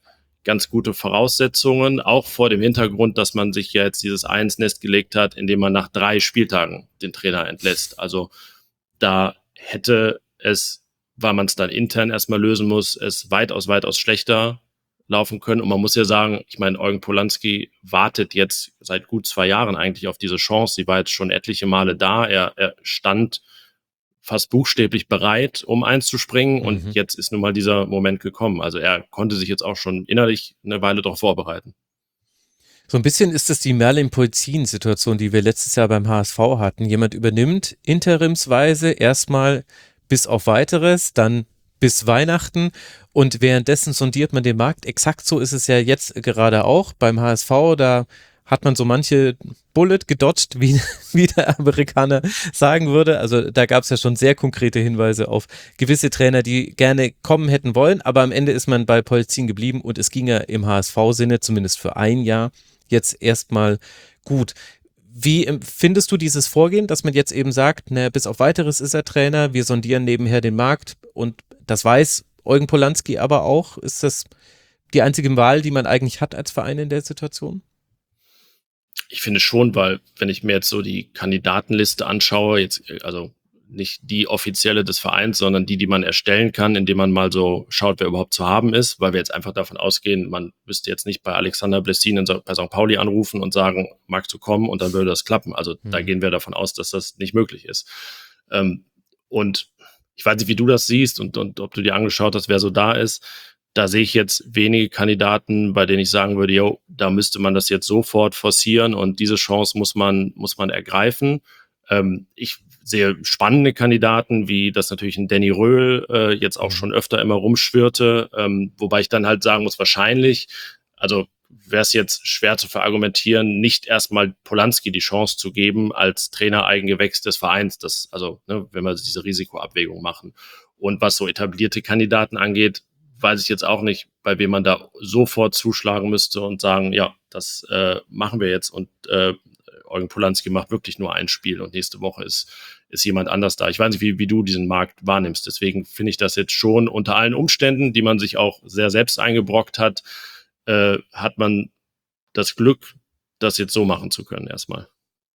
[SPEAKER 4] ganz gute Voraussetzungen, auch vor dem Hintergrund, dass man sich ja jetzt dieses Ei ins Nest gelegt hat, indem man nach 3 Spieltagen den Trainer entlässt. Also da hätte es, weil man es dann intern erstmal lösen muss, es weitaus schlechter laufen können. Und man muss ja sagen, ich meine, Eugen Polanski wartet jetzt seit gut 2 Jahren eigentlich auf diese Chance. Sie war jetzt schon etliche Male da. Er stand fast buchstäblich bereit, um einzuspringen. Und jetzt ist nun mal dieser Moment gekommen. Also er konnte sich jetzt auch schon innerlich eine Weile darauf vorbereiten.
[SPEAKER 1] So ein bisschen ist das die Merlin-Polzin-Situation, die wir letztes Jahr beim HSV hatten. Jemand übernimmt interimsweise erstmal bis auf Weiteres, dann bis Weihnachten und währenddessen sondiert man den Markt. Exakt so ist es ja jetzt gerade auch beim HSV. Da hat man so manche Bullet gedodged, wie der Amerikaner sagen würde. Also da gab es ja schon sehr konkrete Hinweise auf gewisse Trainer, die gerne kommen hätten wollen, aber am Ende ist man bei Polzin geblieben und es ging ja im HSV-Sinne, zumindest für ein Jahr, jetzt erstmal gut. Wie findest du dieses Vorgehen, dass man jetzt eben sagt, bis auf Weiteres ist er Trainer, wir sondieren nebenher den Markt und das weiß Eugen Polanski aber auch. Ist das die einzige Wahl, die man eigentlich hat als Verein in der Situation?
[SPEAKER 4] Ich finde schon, weil wenn ich mir jetzt so die Kandidatenliste anschaue, jetzt also nicht die offizielle des Vereins, sondern die man erstellen kann, indem man mal so schaut, wer überhaupt zu haben ist, weil wir jetzt einfach davon ausgehen, man müsste jetzt nicht bei Alexander Blessin bei St. Pauli anrufen und sagen, magst du kommen und dann würde das klappen. Also da gehen wir davon aus, dass das nicht möglich ist. Und ich weiß nicht, wie du das siehst und ob du dir angeschaut hast, wer so da ist. Da sehe ich jetzt wenige Kandidaten, bei denen ich sagen würde, jo, da müsste man das jetzt sofort forcieren und diese Chance muss man ergreifen. Ich sehe spannende Kandidaten, wie das natürlich ein Danny Röhl jetzt auch schon öfter immer rumschwirrte, wobei ich dann halt sagen muss, wahrscheinlich, also wäre es jetzt schwer zu verargumentieren, nicht erstmal Polanski die Chance zu geben als Trainer-Eigengewächs des Vereins, das, also wenn wir diese Risikoabwägung machen. Und was so etablierte Kandidaten angeht, weiß ich jetzt auch nicht, bei wem man da sofort zuschlagen müsste und sagen, ja, das machen wir jetzt und Eugen Polanski macht wirklich nur ein Spiel und nächste Woche ist jemand anders da. Ich weiß nicht, wie du diesen Markt wahrnimmst. Deswegen finde ich das jetzt schon unter allen Umständen, die man sich auch sehr selbst eingebrockt hat, hat man das Glück, das jetzt so machen zu können erstmal.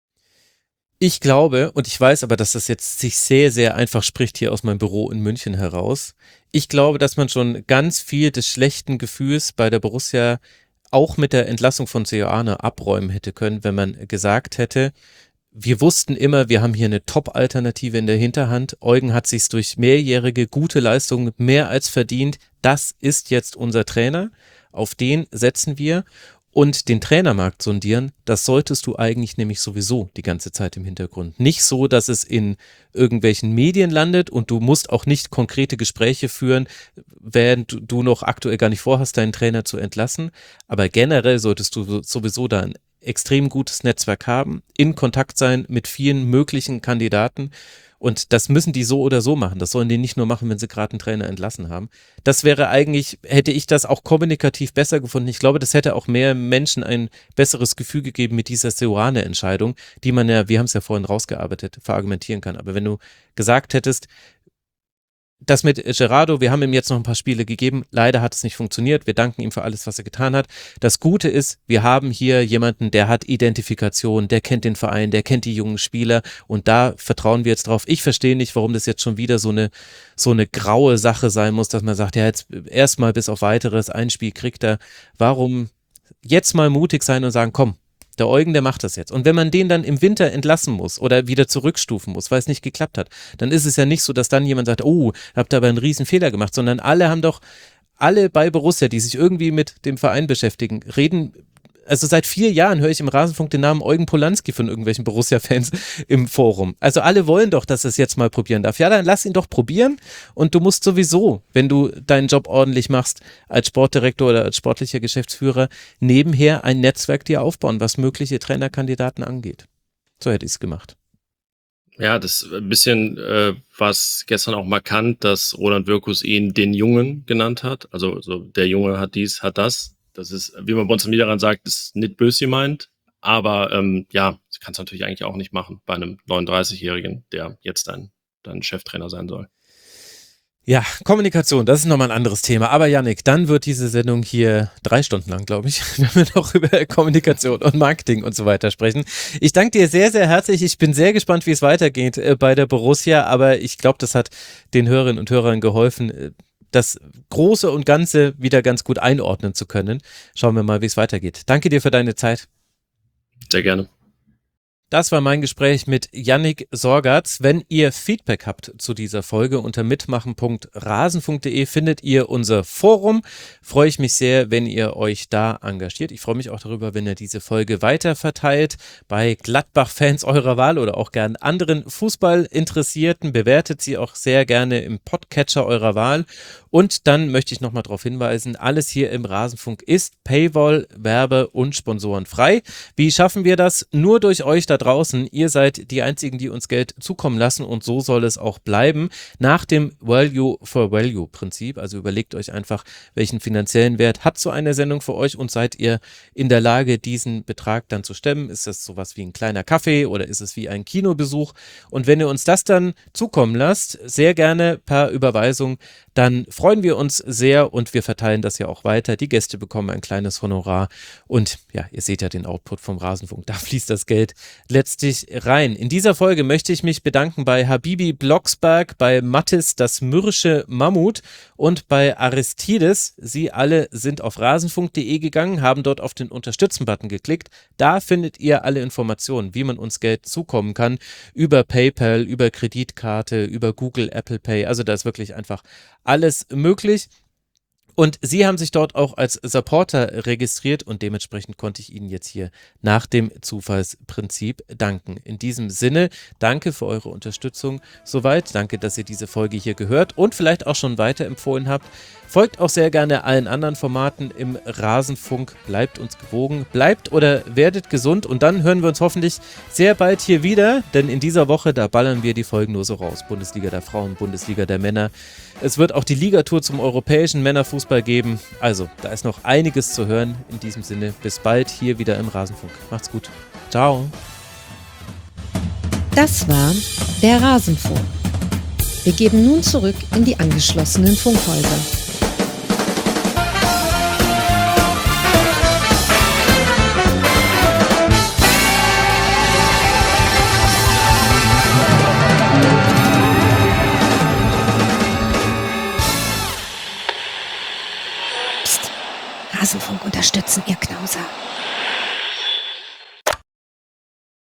[SPEAKER 1] Ich glaube, und ich weiß aber, dass das jetzt sich sehr, sehr einfach spricht hier aus meinem Büro in München heraus. Ich glaube, dass man schon ganz viel des schlechten Gefühls bei der Borussia auch mit der Entlassung von Seoane abräumen hätte können, wenn man gesagt hätte, wir wussten immer, wir haben hier eine Top-Alternative in der Hinterhand. Eugen hat sich's durch mehrjährige gute Leistungen mehr als verdient. Das ist jetzt unser Trainer. Auf den setzen wir. Und den Trainermarkt sondieren, das solltest du eigentlich nämlich sowieso die ganze Zeit im Hintergrund. Nicht so, dass es in irgendwelchen Medien landet und du musst auch nicht konkrete Gespräche führen, während du noch aktuell gar nicht vorhast, deinen Trainer zu entlassen. Aber generell solltest du sowieso da ein extrem gutes Netzwerk haben, in Kontakt sein mit vielen möglichen Kandidaten. Und das müssen die so oder so machen. Das sollen die nicht nur machen, wenn sie gerade einen Trainer entlassen haben. Das wäre eigentlich, hätte ich das auch kommunikativ besser gefunden. Ich glaube, das hätte auch mehr Menschen ein besseres Gefühl gegeben mit dieser Seoane-Entscheidung, die man ja, wir haben es ja vorhin rausgearbeitet, verargumentieren kann. Aber wenn du gesagt hättest, das mit Gerardo, wir haben ihm jetzt noch ein paar Spiele gegeben, leider hat es nicht funktioniert, wir danken ihm für alles, was er getan hat. Das Gute ist, wir haben hier jemanden, der hat Identifikation, der kennt den Verein, der kennt die jungen Spieler und da vertrauen wir jetzt drauf. Ich verstehe nicht, warum das jetzt schon wieder so eine graue Sache sein muss, dass man sagt, ja jetzt erstmal bis auf Weiteres, ein Spiel kriegt er. Warum jetzt mal mutig sein und sagen, komm, der Eugen, der macht das jetzt. Und wenn man den dann im Winter entlassen muss oder wieder zurückstufen muss, weil es nicht geklappt hat, dann ist es ja nicht so, dass dann jemand sagt, oh, habt ihr aber einen riesen Fehler gemacht, sondern alle bei Borussia, die sich irgendwie mit dem Verein beschäftigen, reden, also seit 4 Jahren höre ich im Rasenfunk den Namen Eugen Polanski von irgendwelchen Borussia-Fans im Forum. Also alle wollen doch, dass er es jetzt mal probieren darf. Ja, dann lass ihn doch probieren und du musst sowieso, wenn du deinen Job ordentlich machst, als Sportdirektor oder als sportlicher Geschäftsführer, nebenher ein Netzwerk dir aufbauen, was mögliche Trainerkandidaten angeht. So hätte ich es gemacht.
[SPEAKER 4] Ja, das ein bisschen was gestern auch markant, dass Roland Wirkus ihn den Jungen genannt hat. Also so der Junge hat dies, hat das. Das ist, wie man bei uns im Niederrhein sagt, ist nicht böse gemeint. Aber ja, das kannst du natürlich eigentlich auch nicht machen bei einem 39-Jährigen, der jetzt dein Cheftrainer sein soll.
[SPEAKER 1] Ja, Kommunikation, das ist nochmal ein anderes Thema. Aber Yannick, dann wird diese Sendung hier 3 Stunden lang, glaube ich, wenn wir noch über Kommunikation und Marketing und so weiter sprechen. Ich danke dir sehr, sehr herzlich. Ich bin sehr gespannt, wie es weitergeht bei der Borussia, aber ich glaube, das hat den Hörerinnen und Hörern geholfen, das Große und Ganze wieder ganz gut einordnen zu können. Schauen wir mal, wie es weitergeht. Danke dir für deine Zeit.
[SPEAKER 4] Sehr gerne.
[SPEAKER 1] Das war mein Gespräch mit Yannick Sorgatz. Wenn ihr Feedback habt zu dieser Folge, unter mitmachen.rasen.de findet ihr unser Forum. Freue ich mich sehr, wenn ihr euch da engagiert. Ich freue mich auch darüber, wenn ihr diese Folge weiterverteilt bei Gladbach-Fans eurer Wahl oder auch gern anderen Fußballinteressierten. Bewertet sie auch sehr gerne im Podcatcher eurer Wahl. Und dann möchte ich nochmal darauf hinweisen, alles hier im Rasenfunk ist Paywall, Werbe- und Sponsorenfrei. Wie schaffen wir das? Nur durch euch da draußen. Ihr seid die Einzigen, die uns Geld zukommen lassen und so soll es auch bleiben. Nach dem Value-for-Value-Prinzip. Also überlegt euch einfach, welchen finanziellen Wert hat so eine Sendung für euch und seid ihr in der Lage, diesen Betrag dann zu stemmen? Ist das sowas wie ein kleiner Kaffee oder ist es wie ein Kinobesuch? Und wenn ihr uns das dann zukommen lasst, sehr gerne per Überweisung, dann freuen wir uns sehr und wir verteilen das ja auch weiter. Die Gäste bekommen ein kleines Honorar und ja, ihr seht ja den Output vom Rasenfunk, da fließt das Geld letztlich rein. In dieser Folge möchte ich mich bedanken bei Habibi Blocksberg, bei Mattis das mürrische Mammut und bei Aristides. Sie alle sind auf rasenfunk.de gegangen, haben dort auf den Unterstützen-Button geklickt. Da findet ihr alle Informationen, wie man uns Geld zukommen kann, über PayPal, über Kreditkarte, über Google, Apple Pay. Also da ist wirklich einfach alles möglich. Und Sie haben sich dort auch als Supporter registriert und dementsprechend konnte ich Ihnen jetzt hier nach dem Zufallsprinzip danken. In diesem Sinne, danke für eure Unterstützung soweit. Danke, dass ihr diese Folge hier gehört und vielleicht auch schon weiterempfohlen habt. Folgt auch sehr gerne allen anderen Formaten im Rasenfunk. Bleibt uns gewogen, bleibt oder werdet gesund und dann hören wir uns hoffentlich sehr bald hier wieder, denn in dieser Woche, da ballern wir die Folgen nur so raus. Bundesliga der Frauen, Bundesliga der Männer. Es wird auch die Ligatour zum europäischen Männerfußball geben. Also, da ist noch einiges zu hören. In diesem Sinne, bis bald hier wieder im Rasenfunk. Macht's gut. Ciao.
[SPEAKER 2] Das war der Rasenfunk. Wir geben nun zurück in die angeschlossenen Funkhäuser. Rasenfunk unterstützen, ihr Knauser.